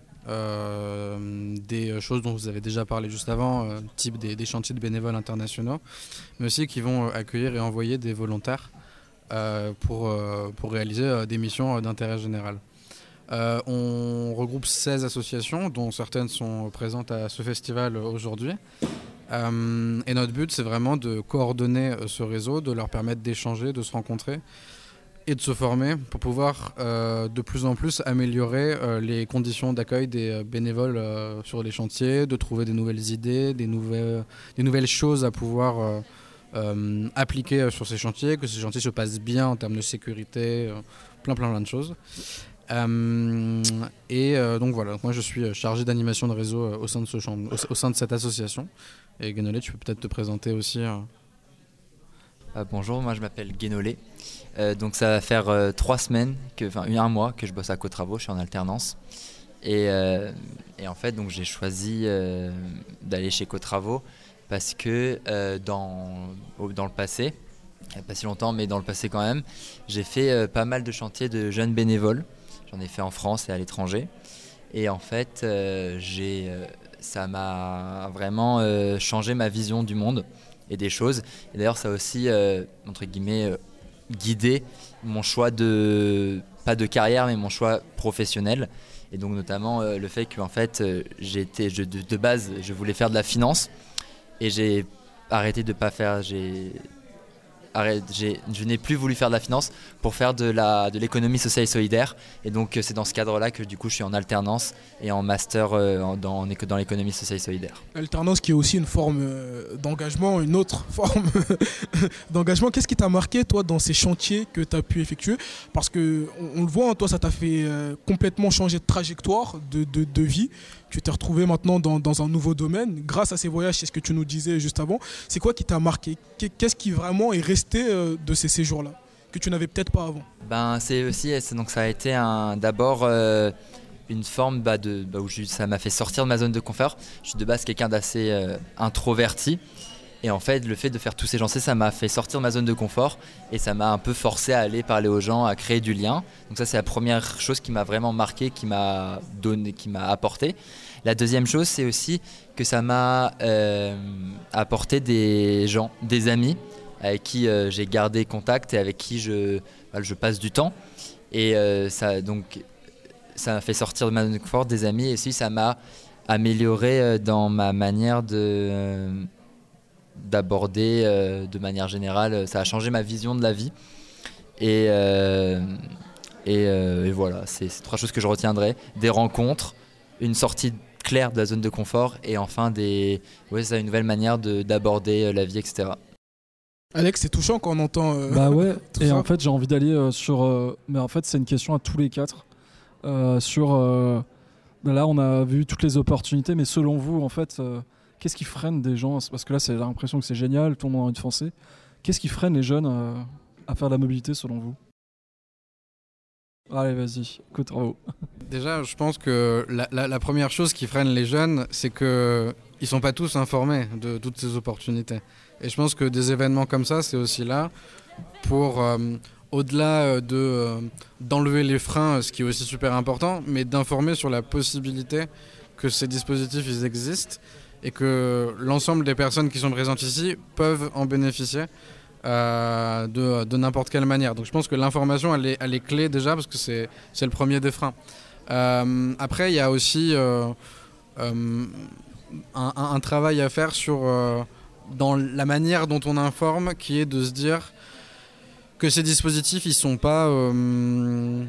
euh, des choses dont vous avez déjà parlé juste avant, euh, type des, des chantiers de bénévoles internationaux, mais aussi qui vont accueillir et envoyer des volontaires euh, pour, euh, pour réaliser euh, des missions d'intérêt général. Euh, on regroupe seize associations, dont certaines sont présentes à ce festival aujourd'hui. Euh, et notre but, c'est vraiment de coordonner ce réseau, de leur permettre d'échanger, de se rencontrer et de se former pour pouvoir euh, de plus en plus améliorer euh, les conditions d'accueil des bénévoles euh, sur les chantiers, de trouver des nouvelles idées, des nouvelles, des nouvelles choses à pouvoir euh, euh, appliquer sur ces chantiers, que ces chantiers se passent bien en termes de sécurité, euh, plein plein plein de choses. Euh, et euh, donc voilà, moi je suis chargé d'animation de réseau euh, au, sein de ce champ, au, au sein de cette association. Et Guénolé, tu peux peut-être te présenter aussi. Euh... Euh, bonjour, moi je m'appelle Guénolé. Euh, donc ça va faire euh, trois semaines, que, enfin un mois que je bosse à Cotravaux, je suis en alternance. Et, euh, et en fait, donc j'ai choisi euh, d'aller chez Cotravaux parce que euh, dans, dans le passé, il n'y a pas si longtemps, mais dans le passé quand même, j'ai fait euh, pas mal de chantiers de jeunes bénévoles. J'en ai fait en France et à l'étranger. Et en fait, euh, j'ai, euh, ça m'a vraiment euh, changé ma vision du monde et des choses. Et d'ailleurs, ça a aussi, euh, entre guillemets, euh, guidé mon choix de, pas de carrière, mais mon choix professionnel. Et donc notamment euh, le fait que en fait, euh, j'ai été, je, de, de base, je voulais faire de la finance. Et j'ai arrêté de pas faire... J'ai, Arrête, j'ai, je n'ai plus voulu faire de la finance pour faire de, la, de l'économie sociale et solidaire. Et donc c'est dans ce cadre-là que du coup je suis en alternance et en master euh, en, dans, dans l'économie sociale et solidaire. Alternance qui est aussi une forme euh, d'engagement, une autre forme d'engagement. Qu'est-ce qui t'a marqué toi dans ces chantiers que tu as pu effectuer? Parce qu'on on le voit, toi ça t'a fait euh, complètement changer de trajectoire, de, de, de vie. Tu t'es retrouvé maintenant dans, dans un nouveau domaine grâce à ces voyages, c'est ce que tu nous disais juste avant. C'est quoi qui t'a marqué? Qu'est-ce qui vraiment est resté de ces séjours-là que tu n'avais peut-être pas avant? Ben, c'est aussi, c'est, donc ça a été un, d'abord euh, une forme bah, de, bah, où je, ça m'a fait sortir de ma zone de confort. Je suis de base quelqu'un d'assez euh, introverti Et en fait, le fait de faire tous ces gens, ça m'a fait sortir de ma zone de confort et ça m'a un peu forcé à aller parler aux gens, à créer du lien. Donc ça, c'est la première chose qui m'a vraiment marqué, qui m'a donné, qui m'a apporté. La deuxième chose, c'est aussi que ça m'a euh, apporté des gens, des amis avec qui euh, j'ai gardé contact et avec qui je, voilà, je passe du temps. Et euh, ça, donc, ça m'a fait sortir de ma zone de confort, des amis, et aussi ça m'a amélioré dans ma manière de... Euh, d'aborder euh, de manière générale, ça a changé ma vision de la vie et, euh, et, euh, et voilà, c'est, c'est trois choses que je retiendrai: des rencontres, une sortie claire de la zone de confort et enfin des, ouais, ça, une nouvelle manière de, d'aborder la vie, et cetera. Alex, c'est touchant quand on entend euh, bah ouais tout et ça. En fait j'ai envie d'aller euh, sur euh, mais en fait c'est une question à tous les quatre euh, sur euh, là on a vu toutes les opportunités, mais selon vous en fait euh, qu'est-ce qui freine des gens? Parce que là, c'est l'impression que c'est génial, tout le monde a envie de foncer. Qu'est-ce qui freine les jeunes euh, à faire de la mobilité, selon vous? Allez, vas-y, Cotravaux. Déjà, je pense que la, la, la première chose qui freine les jeunes, c'est qu'ils ne sont pas tous informés de toutes ces opportunités. Et je pense que des événements comme ça, c'est aussi là pour, euh, au-delà de, euh, d'enlever les freins, ce qui est aussi super important, mais d'informer sur la possibilité que ces dispositifs ils existent et que l'ensemble des personnes qui sont présentes ici peuvent en bénéficier euh, de, de n'importe quelle manière. Donc je pense que l'information, elle est, elle est clé déjà, parce que c'est, c'est le premier des freins. Euh, après, il y a aussi euh, euh, un, un travail à faire sur, euh, dans la manière dont on informe, qui est de se dire que ces dispositifs, ils sont pas... Euh,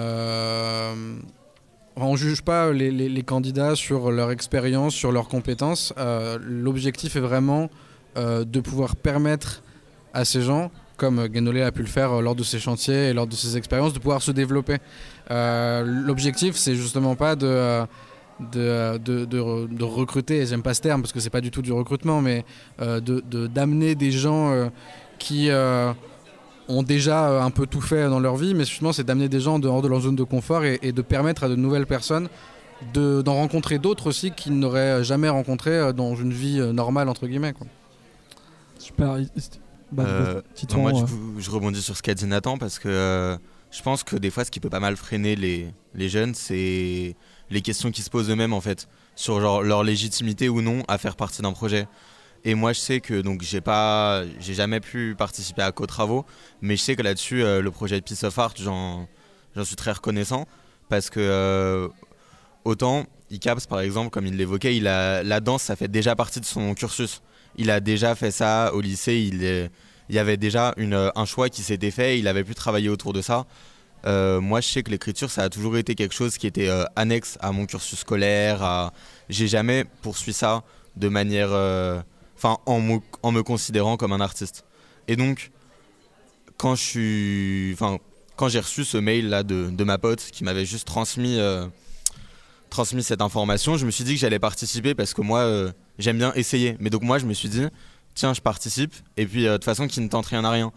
euh, on ne juge pas les, les, les candidats sur leur expérience, sur leurs compétences. Euh, l'objectif est vraiment euh, de pouvoir permettre à ces gens, comme Guénolé a pu le faire lors de ses chantiers et lors de ses expériences, de pouvoir se développer. Euh, l'objectif, c'est justement pas de, de, de, de, de recruter, et j'aime pas ce terme parce que c'est pas du tout du recrutement, mais euh, de, de, d'amener des gens euh, qui... Euh, ont déjà un peu tout fait dans leur vie, mais justement c'est d'amener des gens en dehors de leur zone de confort et, et de permettre à de nouvelles personnes de, d'en rencontrer d'autres aussi qu'ils n'auraient jamais rencontrés dans une vie normale, entre guillemets, quoi. Super. Bah, euh, non, moi, ouais. du coup, je rebondis sur ce qu'a dit Nathan, parce que euh, je pense que des fois, ce qui peut pas mal freiner les, les jeunes, c'est les questions qui se posent eux-mêmes, en fait, sur genre, leur légitimité ou non à faire partie d'un projet. Et moi, je sais que donc j'ai pas, j'ai jamais pu participer à Cotravaux, mais je sais que là-dessus, euh, le projet Piece of Art, j'en, j'en suis très reconnaissant, parce que euh, autant I C A P S, par exemple, comme il l'évoquait, il a, la danse, ça fait déjà partie de son cursus. Il a déjà fait ça au lycée, il, est, il y avait déjà une, un choix qui s'était fait, il avait pu travailler autour de ça. Euh, moi, je sais que l'écriture, ça a toujours été quelque chose qui était euh, annexe à mon cursus scolaire. À... J'ai jamais poursuivi ça de manière... Euh, Enfin, en me, en me considérant comme un artiste. Et donc, quand, je suis, enfin, quand j'ai reçu ce mail-là de, de ma pote qui m'avait juste transmis, euh, transmis cette information, je me suis dit que j'allais participer parce que moi, euh, j'aime bien essayer. Mais donc moi, je me suis dit, tiens, je participe. Et puis, de euh, toute façon, qui ne tente rien à rien.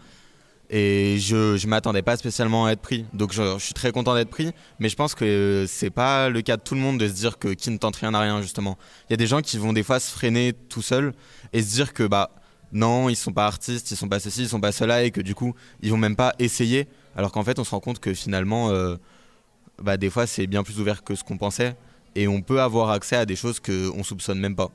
Et je ne m'attendais pas spécialement à être pris. Donc, je, je suis très content d'être pris. Mais je pense que euh, ce n'est pas le cas de tout le monde de se dire que qui ne tente rien à rien, justement. Il y a des gens qui vont des fois se freiner tout seuls et se dire que bah non, ils sont pas artistes, ils sont pas ceci, ils sont pas cela, et que du coup ils vont même pas essayer, alors qu'en fait on se rend compte que finalement euh, bah, des fois c'est bien plus ouvert que ce qu'on pensait et on peut avoir accès à des choses qu'on soupçonne même pas.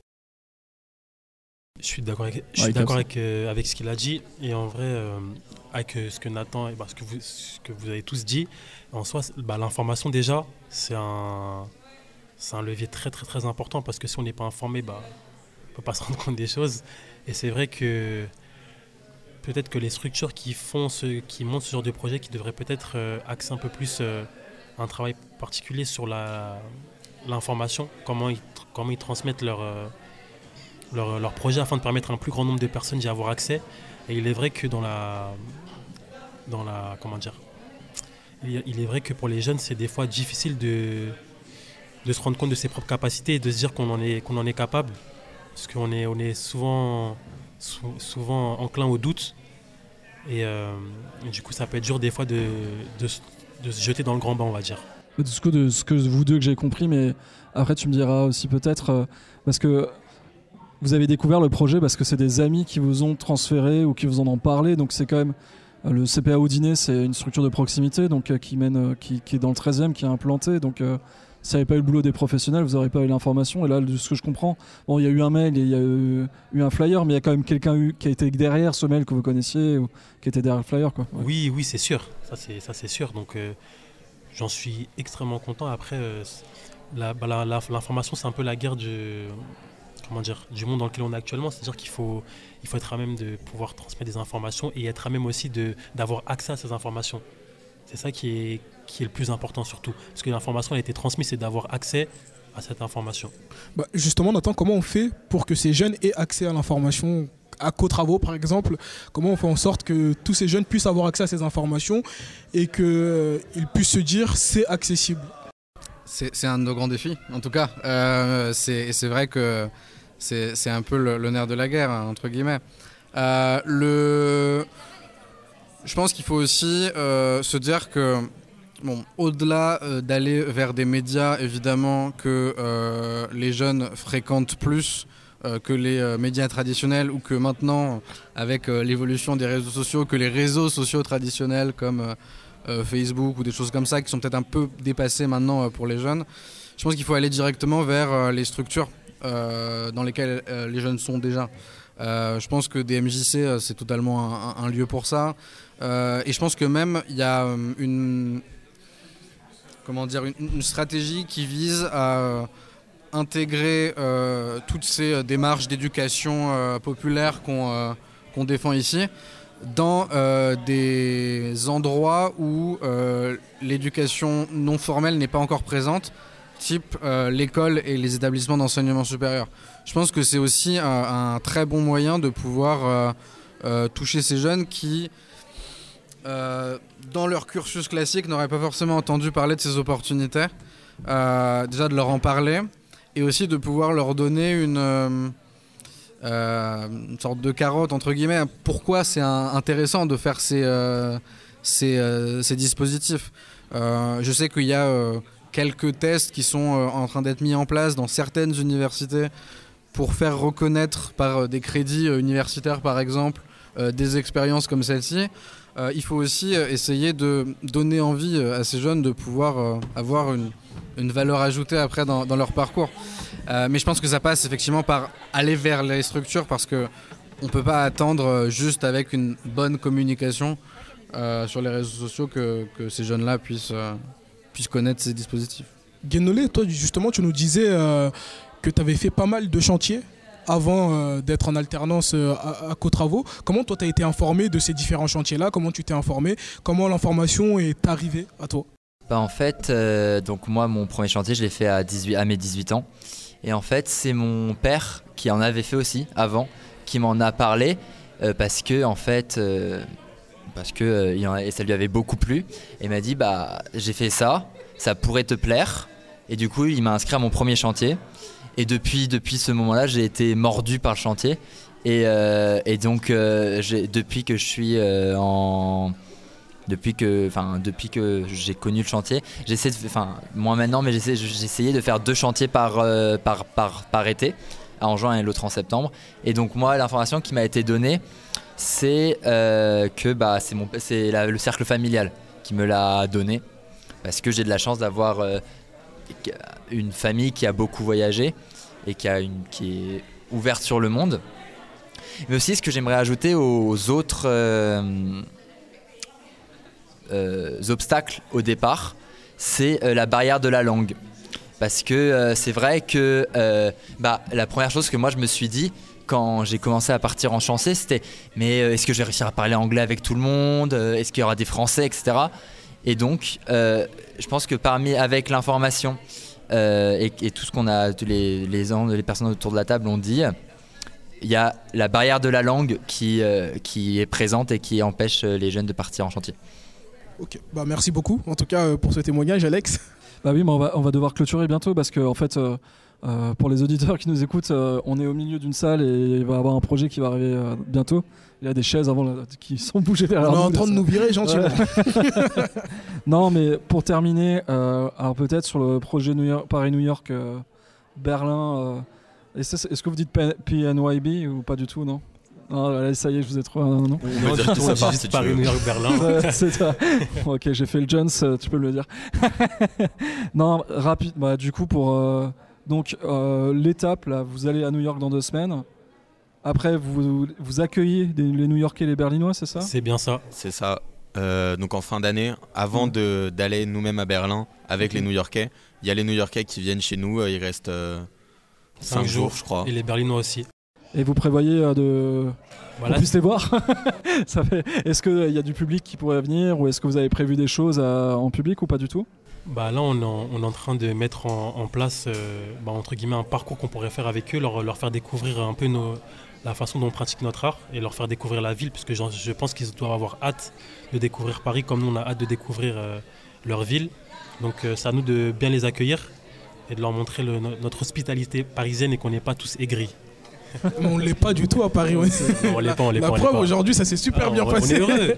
Je suis d'accord avec, je suis ouais, d'accord avec, euh, avec ce qu'il a dit, et en vrai euh, avec euh, ce que Nathan, bah, ce, que vous, ce que vous avez tous dit, en soi bah, l'information déjà c'est un, c'est un levier très très très important, parce que si on n'est pas informé, bah on ne peut pas se rendre compte des choses. Et c'est vrai que peut-être que les structures qui font ce, qui montent ce genre de projet, qui devraient peut-être euh, axer un peu plus euh, un travail particulier sur la, l'information, comment ils, comment ils transmettent leur, euh, leur, leur projet afin de permettre à un plus grand nombre de personnes d'y avoir accès. Et il est vrai que dans la, dans la comment dire, il, il est vrai que pour les jeunes, c'est des fois difficile de, de se rendre compte de ses propres capacités et de se dire qu'on en est, qu'on en est capable. Parce qu'on est, on est souvent, souvent enclin au doute. Et, euh, et du coup, ça peut être dur des fois de, de, de se jeter dans le grand bain, on va dire. De ce que, de ce que vous deux que j'ai compris, mais après tu me diras aussi peut-être, euh, parce que vous avez découvert le projet parce que c'est des amis qui vous ont transféré ou qui vous en ont parlé. Donc c'est quand même euh, le C P A Audinet, c'est une structure de proximité donc euh, qui mène, euh, qui, qui est dans le treizième, qui est implantée. Donc euh, si vous n'avez pas eu le boulot des professionnels, vous n'aurez pas eu l'information. Et là, de ce que je comprends, bon, il y a eu un mail, il y a eu, eu un flyer, mais il y a quand même quelqu'un eu, qui a été derrière ce mail que vous connaissiez ou qui était derrière le flyer, quoi. Ouais. Oui, oui, c'est sûr. Ça, c'est, ça, c'est sûr. Donc, euh, j'en suis extrêmement content. Après, euh, la, bah, la, la, l'information, c'est un peu la guerre du, comment dire, du monde dans lequel on est actuellement. C'est-à-dire qu'il faut, il faut être à même de pouvoir transmettre des informations et être à même aussi de, d'avoir accès à ces informations. C'est ça qui est, qui est le plus important surtout. Parce que l'information a été transmise, c'est d'avoir accès à cette information. Bah, justement, Nathan, comment on fait pour que ces jeunes aient accès à l'information à Co-Travaux, par exemple? Comment on fait en sorte que tous ces jeunes puissent avoir accès à ces informations et qu'ils euh, puissent se dire c'est accessible? C'est, c'est un de nos grands défis, en tout cas. Euh, c'est, c'est vrai que c'est, c'est un peu le, le nerf de la guerre, hein, entre guillemets. Euh, le... Je pense qu'il faut aussi euh, se dire que, bon, au-delà euh, d'aller vers des médias, évidemment, que euh, les jeunes fréquentent plus euh, que les euh, médias traditionnels, ou que maintenant, avec euh, l'évolution des réseaux sociaux, que les réseaux sociaux traditionnels comme euh, euh, Facebook ou des choses comme ça, qui sont peut-être un peu dépassés maintenant euh, pour les jeunes, je pense qu'il faut aller directement vers euh, les structures euh, dans lesquelles euh, les jeunes sont déjà. Euh, je pense que D M J C, euh, c'est totalement un, un lieu pour ça. Euh, et je pense que même il y a euh, une, comment dire, une, une stratégie qui vise à euh, intégrer euh, toutes ces euh, démarches d'éducation euh, populaire qu'on, euh, qu'on défend ici dans euh, des endroits où euh, l'éducation non formelle n'est pas encore présente, type euh, l'école et les établissements d'enseignement supérieur. Je pense que c'est aussi un, un très bon moyen de pouvoir euh, euh, toucher ces jeunes qui, euh, dans leur cursus classique, n'auraient pas forcément entendu parler de ces opportunités. Euh, déjà de leur en parler et aussi de pouvoir leur donner une, euh, euh, une sorte de carotte, entre guillemets. Pourquoi c'est un, intéressant de faire ces, euh, ces, euh, ces dispositifs. Euh, je sais qu'il y a euh, quelques tests qui sont euh, en train d'être mis en place dans certaines universités pour faire reconnaître par euh, des crédits euh, universitaires, par exemple, euh, des expériences comme celle-ci. Euh, il faut aussi euh, essayer de donner envie euh, à ces jeunes de pouvoir euh, avoir une, une valeur ajoutée après dans, dans leur parcours. Euh, mais je pense que ça passe effectivement par aller vers les structures, parce qu'on ne peut pas attendre euh, juste avec une bonne communication euh, sur les réseaux sociaux que, que ces jeunes-là puissent, euh, puissent connaître ces dispositifs. Guénolé, toi justement tu nous disais euh, que tu avais fait pas mal de chantiers avant euh, d'être en alternance euh, à, à Co-Travaux. Comment toi tu as été informé de ces différents chantiers-là? Comment tu t'es informé? Comment l'information est arrivée à toi? Bah en fait, euh, donc moi mon premier chantier je l'ai fait à, dix-huit, à mes dix-huit ans. Et en fait c'est mon père qui en avait fait aussi avant, qui m'en a parlé euh, parce que en fait... Euh, parce que euh, il en a, et ça lui avait beaucoup plu. Et il m'a dit bah j'ai fait ça, ça pourrait te plaire. Et du coup il m'a inscrit à mon premier chantier. Et depuis, depuis ce moment-là, j'ai été mordu par le chantier. Et, euh, et donc, euh, j'ai, depuis que je suis euh, en... Depuis que, enfin, depuis que j'ai connu le chantier, j'essaie de... Enfin, moins maintenant, mais j'essaie, j'essayais de faire deux chantiers par, euh, par, par, par été, en juin et l'autre en septembre. Et donc, moi, l'information qui m'a été donnée, c'est euh, que bah, c'est, mon, c'est la, le cercle familial qui me l'a donné. Parce que j'ai de la chance d'avoir... Euh, une famille qui a beaucoup voyagé et qui, a une, qui est ouverte sur le monde. Mais aussi ce que j'aimerais ajouter aux autres euh, euh, obstacles au départ, c'est euh, la barrière de la langue. Parce que euh, c'est vrai que euh, bah, la première chose que moi je me suis dit quand j'ai commencé à partir en chantier, c'était mais euh, est-ce que je vais réussir à parler anglais avec tout le monde? Est-ce qu'il y aura des Français, et cetera. Et donc, euh, je pense que parmi, avec l'information euh, et, et tout ce qu'on a, tous les, les, les personnes autour de la table ont dit, il y a la barrière de la langue qui, euh, qui est présente et qui empêche les jeunes de partir en chantier. Ok, bah merci beaucoup en tout cas pour ce témoignage, Alex. Bah oui, mais on va, on va devoir clôturer bientôt parce que en fait, euh, euh, pour les auditeurs qui nous écoutent, euh, on est au milieu d'une salle et il va y avoir un projet qui va arriver euh, bientôt. Il y a des chaises avant là, qui sont bougées derrière nous. On est nous, en train de nous virer gentiment. Ouais. Non, mais pour terminer, euh, alors peut-être sur le projet New York, Paris-New York, euh, Berlin, euh, Et ça, c'est- est-ce que vous dites P- P N Y B ou pas du tout, non? Non, allez, ça y est, je vous ai trouvé un nom. Non, du tout, on dit juste Paris, New York, Berlin. Ouais, c'est ça. Ok, j'ai fait le Jones, euh, tu peux me le dire. Non, rapide. Bah, du coup, pour euh, donc euh, l'étape, là, vous allez à New York dans deux semaines. Après, vous, vous accueillez des- les New-Yorkais et les Berlinois, c'est ça? C'est bien ça. C'est ça. Euh, donc en fin d'année, avant Mm. de- d'aller nous-mêmes à Berlin avec les New-Yorkais, il y a les New-Yorkais qui viennent chez nous. euh, Il reste cinq jours, je crois. Et les Berlinois aussi. Et vous prévoyez euh, de Voilà. qu'on puisse les voir. Ça fait... Est-ce qu'il y a du public qui pourrait venir ou est-ce que vous avez prévu des choses à- en public ou pas du tout? Bah là, on est en, on est en train de mettre en, en place euh, bah, entre guillemets un parcours qu'on pourrait faire avec eux, leur, leur faire découvrir un peu nos, la façon dont on pratique notre art et leur faire découvrir la ville, puisque j'en- je pense qu'ils doivent avoir hâte de découvrir Paris comme nous on a hâte de découvrir euh, leur ville. Donc euh, c'est à nous de bien les accueillir et de leur montrer le- no- notre hospitalité parisienne et qu'on n'est pas tous aigris. Mais on l'est pas du tout à Paris. Ouais. Non, on l'est pas, on l'est La pas, on l'est preuve, pas. aujourd'hui, ça s'est super Ah, bien on- on passé. est heureux.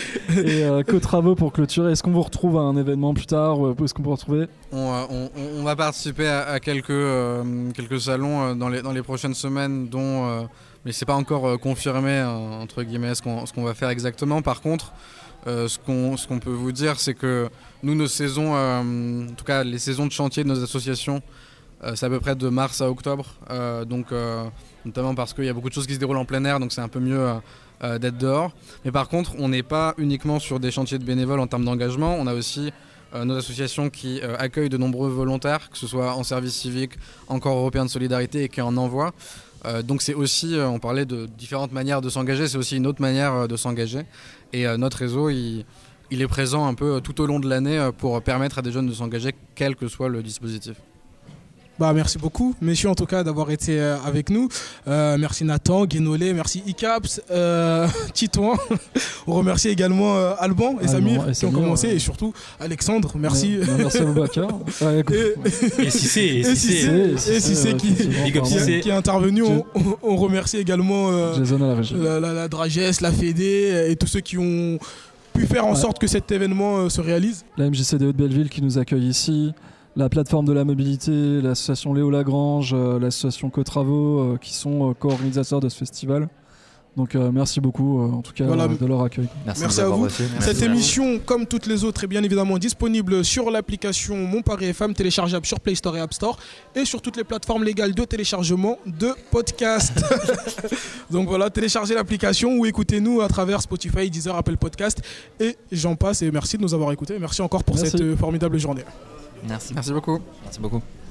Et euh, co-travaux pour clôturer, est-ce qu'on vous retrouve à un événement plus tard ou est-ce qu'on peut retrouver? On, euh, on- on- on va participer à, à quelques, euh, quelques salons euh, dans, les, dans les prochaines semaines, dont, euh, mais c'est pas encore euh, confirmé, euh, entre guillemets, ce qu'on, ce qu'on va faire exactement. Par contre, euh, ce, qu'on, ce qu'on peut vous dire, c'est que nous, nos saisons, euh, en tout cas les saisons de chantier de nos associations, euh, c'est à peu près de mars à octobre. Euh, donc, euh, notamment parce qu'il y a beaucoup de choses qui se déroulent en plein air, donc c'est un peu mieux euh, euh, d'être dehors. Mais par contre, on n'est pas uniquement sur des chantiers de bénévoles en termes d'engagement, on a aussi euh, nos associations qui euh, accueillent de nombreux volontaires, que ce soit en service civique, en corps européen de solidarité et qui en envoient. Euh, donc c'est aussi, euh, on parlait de différentes manières de s'engager, c'est aussi une autre manière euh, de s'engager. Et euh, notre réseau, il, il est présent un peu euh, tout au long de l'année euh, pour permettre à des jeunes de s'engager, quel que soit le dispositif. Bah, merci beaucoup, messieurs, en tout cas, d'avoir été euh, avec nous. Euh, merci Nathan, Guénolé, merci Icaps, euh, Titouan. On remercie également euh, Alban et Alban Samir et qui ont Samir, commencé ouais. et surtout Alexandre. Merci. Ouais, merci à Boubacar. Ouais, écoute. Et, Et Cissé, et et Cissé. Cissé, Et et Cissé, Cissé ouais, qui, effectivement, Big up qui, Cissé. qui est intervenu. On, on- on remercie également euh, Jason à la régie. la, la, la Dragesse, la Fédé et tous ceux qui ont pu faire en Ouais. sorte que cet événement euh, se réalise. La M J C D E de Belleville qui nous accueille ici, la plateforme de la mobilité, l'association Léo Lagrange, euh, l'association Co-Travaux euh, qui sont euh, co-organisateurs de ce festival. Donc euh, merci beaucoup euh, en tout cas Voilà. euh, de leur accueil. Merci, Merci de à nous avoir vous. reçus. Cette Merci. émission, comme toutes les autres, est bien évidemment disponible sur l'application Mon Paris F M, téléchargeable sur Play Store et App Store, et sur toutes les plateformes légales de téléchargement de podcasts. Donc voilà, téléchargez l'application ou écoutez-nous à travers Spotify, Deezer, Apple Podcast, et j'en passe. Et merci de nous avoir écoutés. Merci encore pour Merci. cette euh, formidable journée. Merci. Merci beaucoup. Merci beaucoup.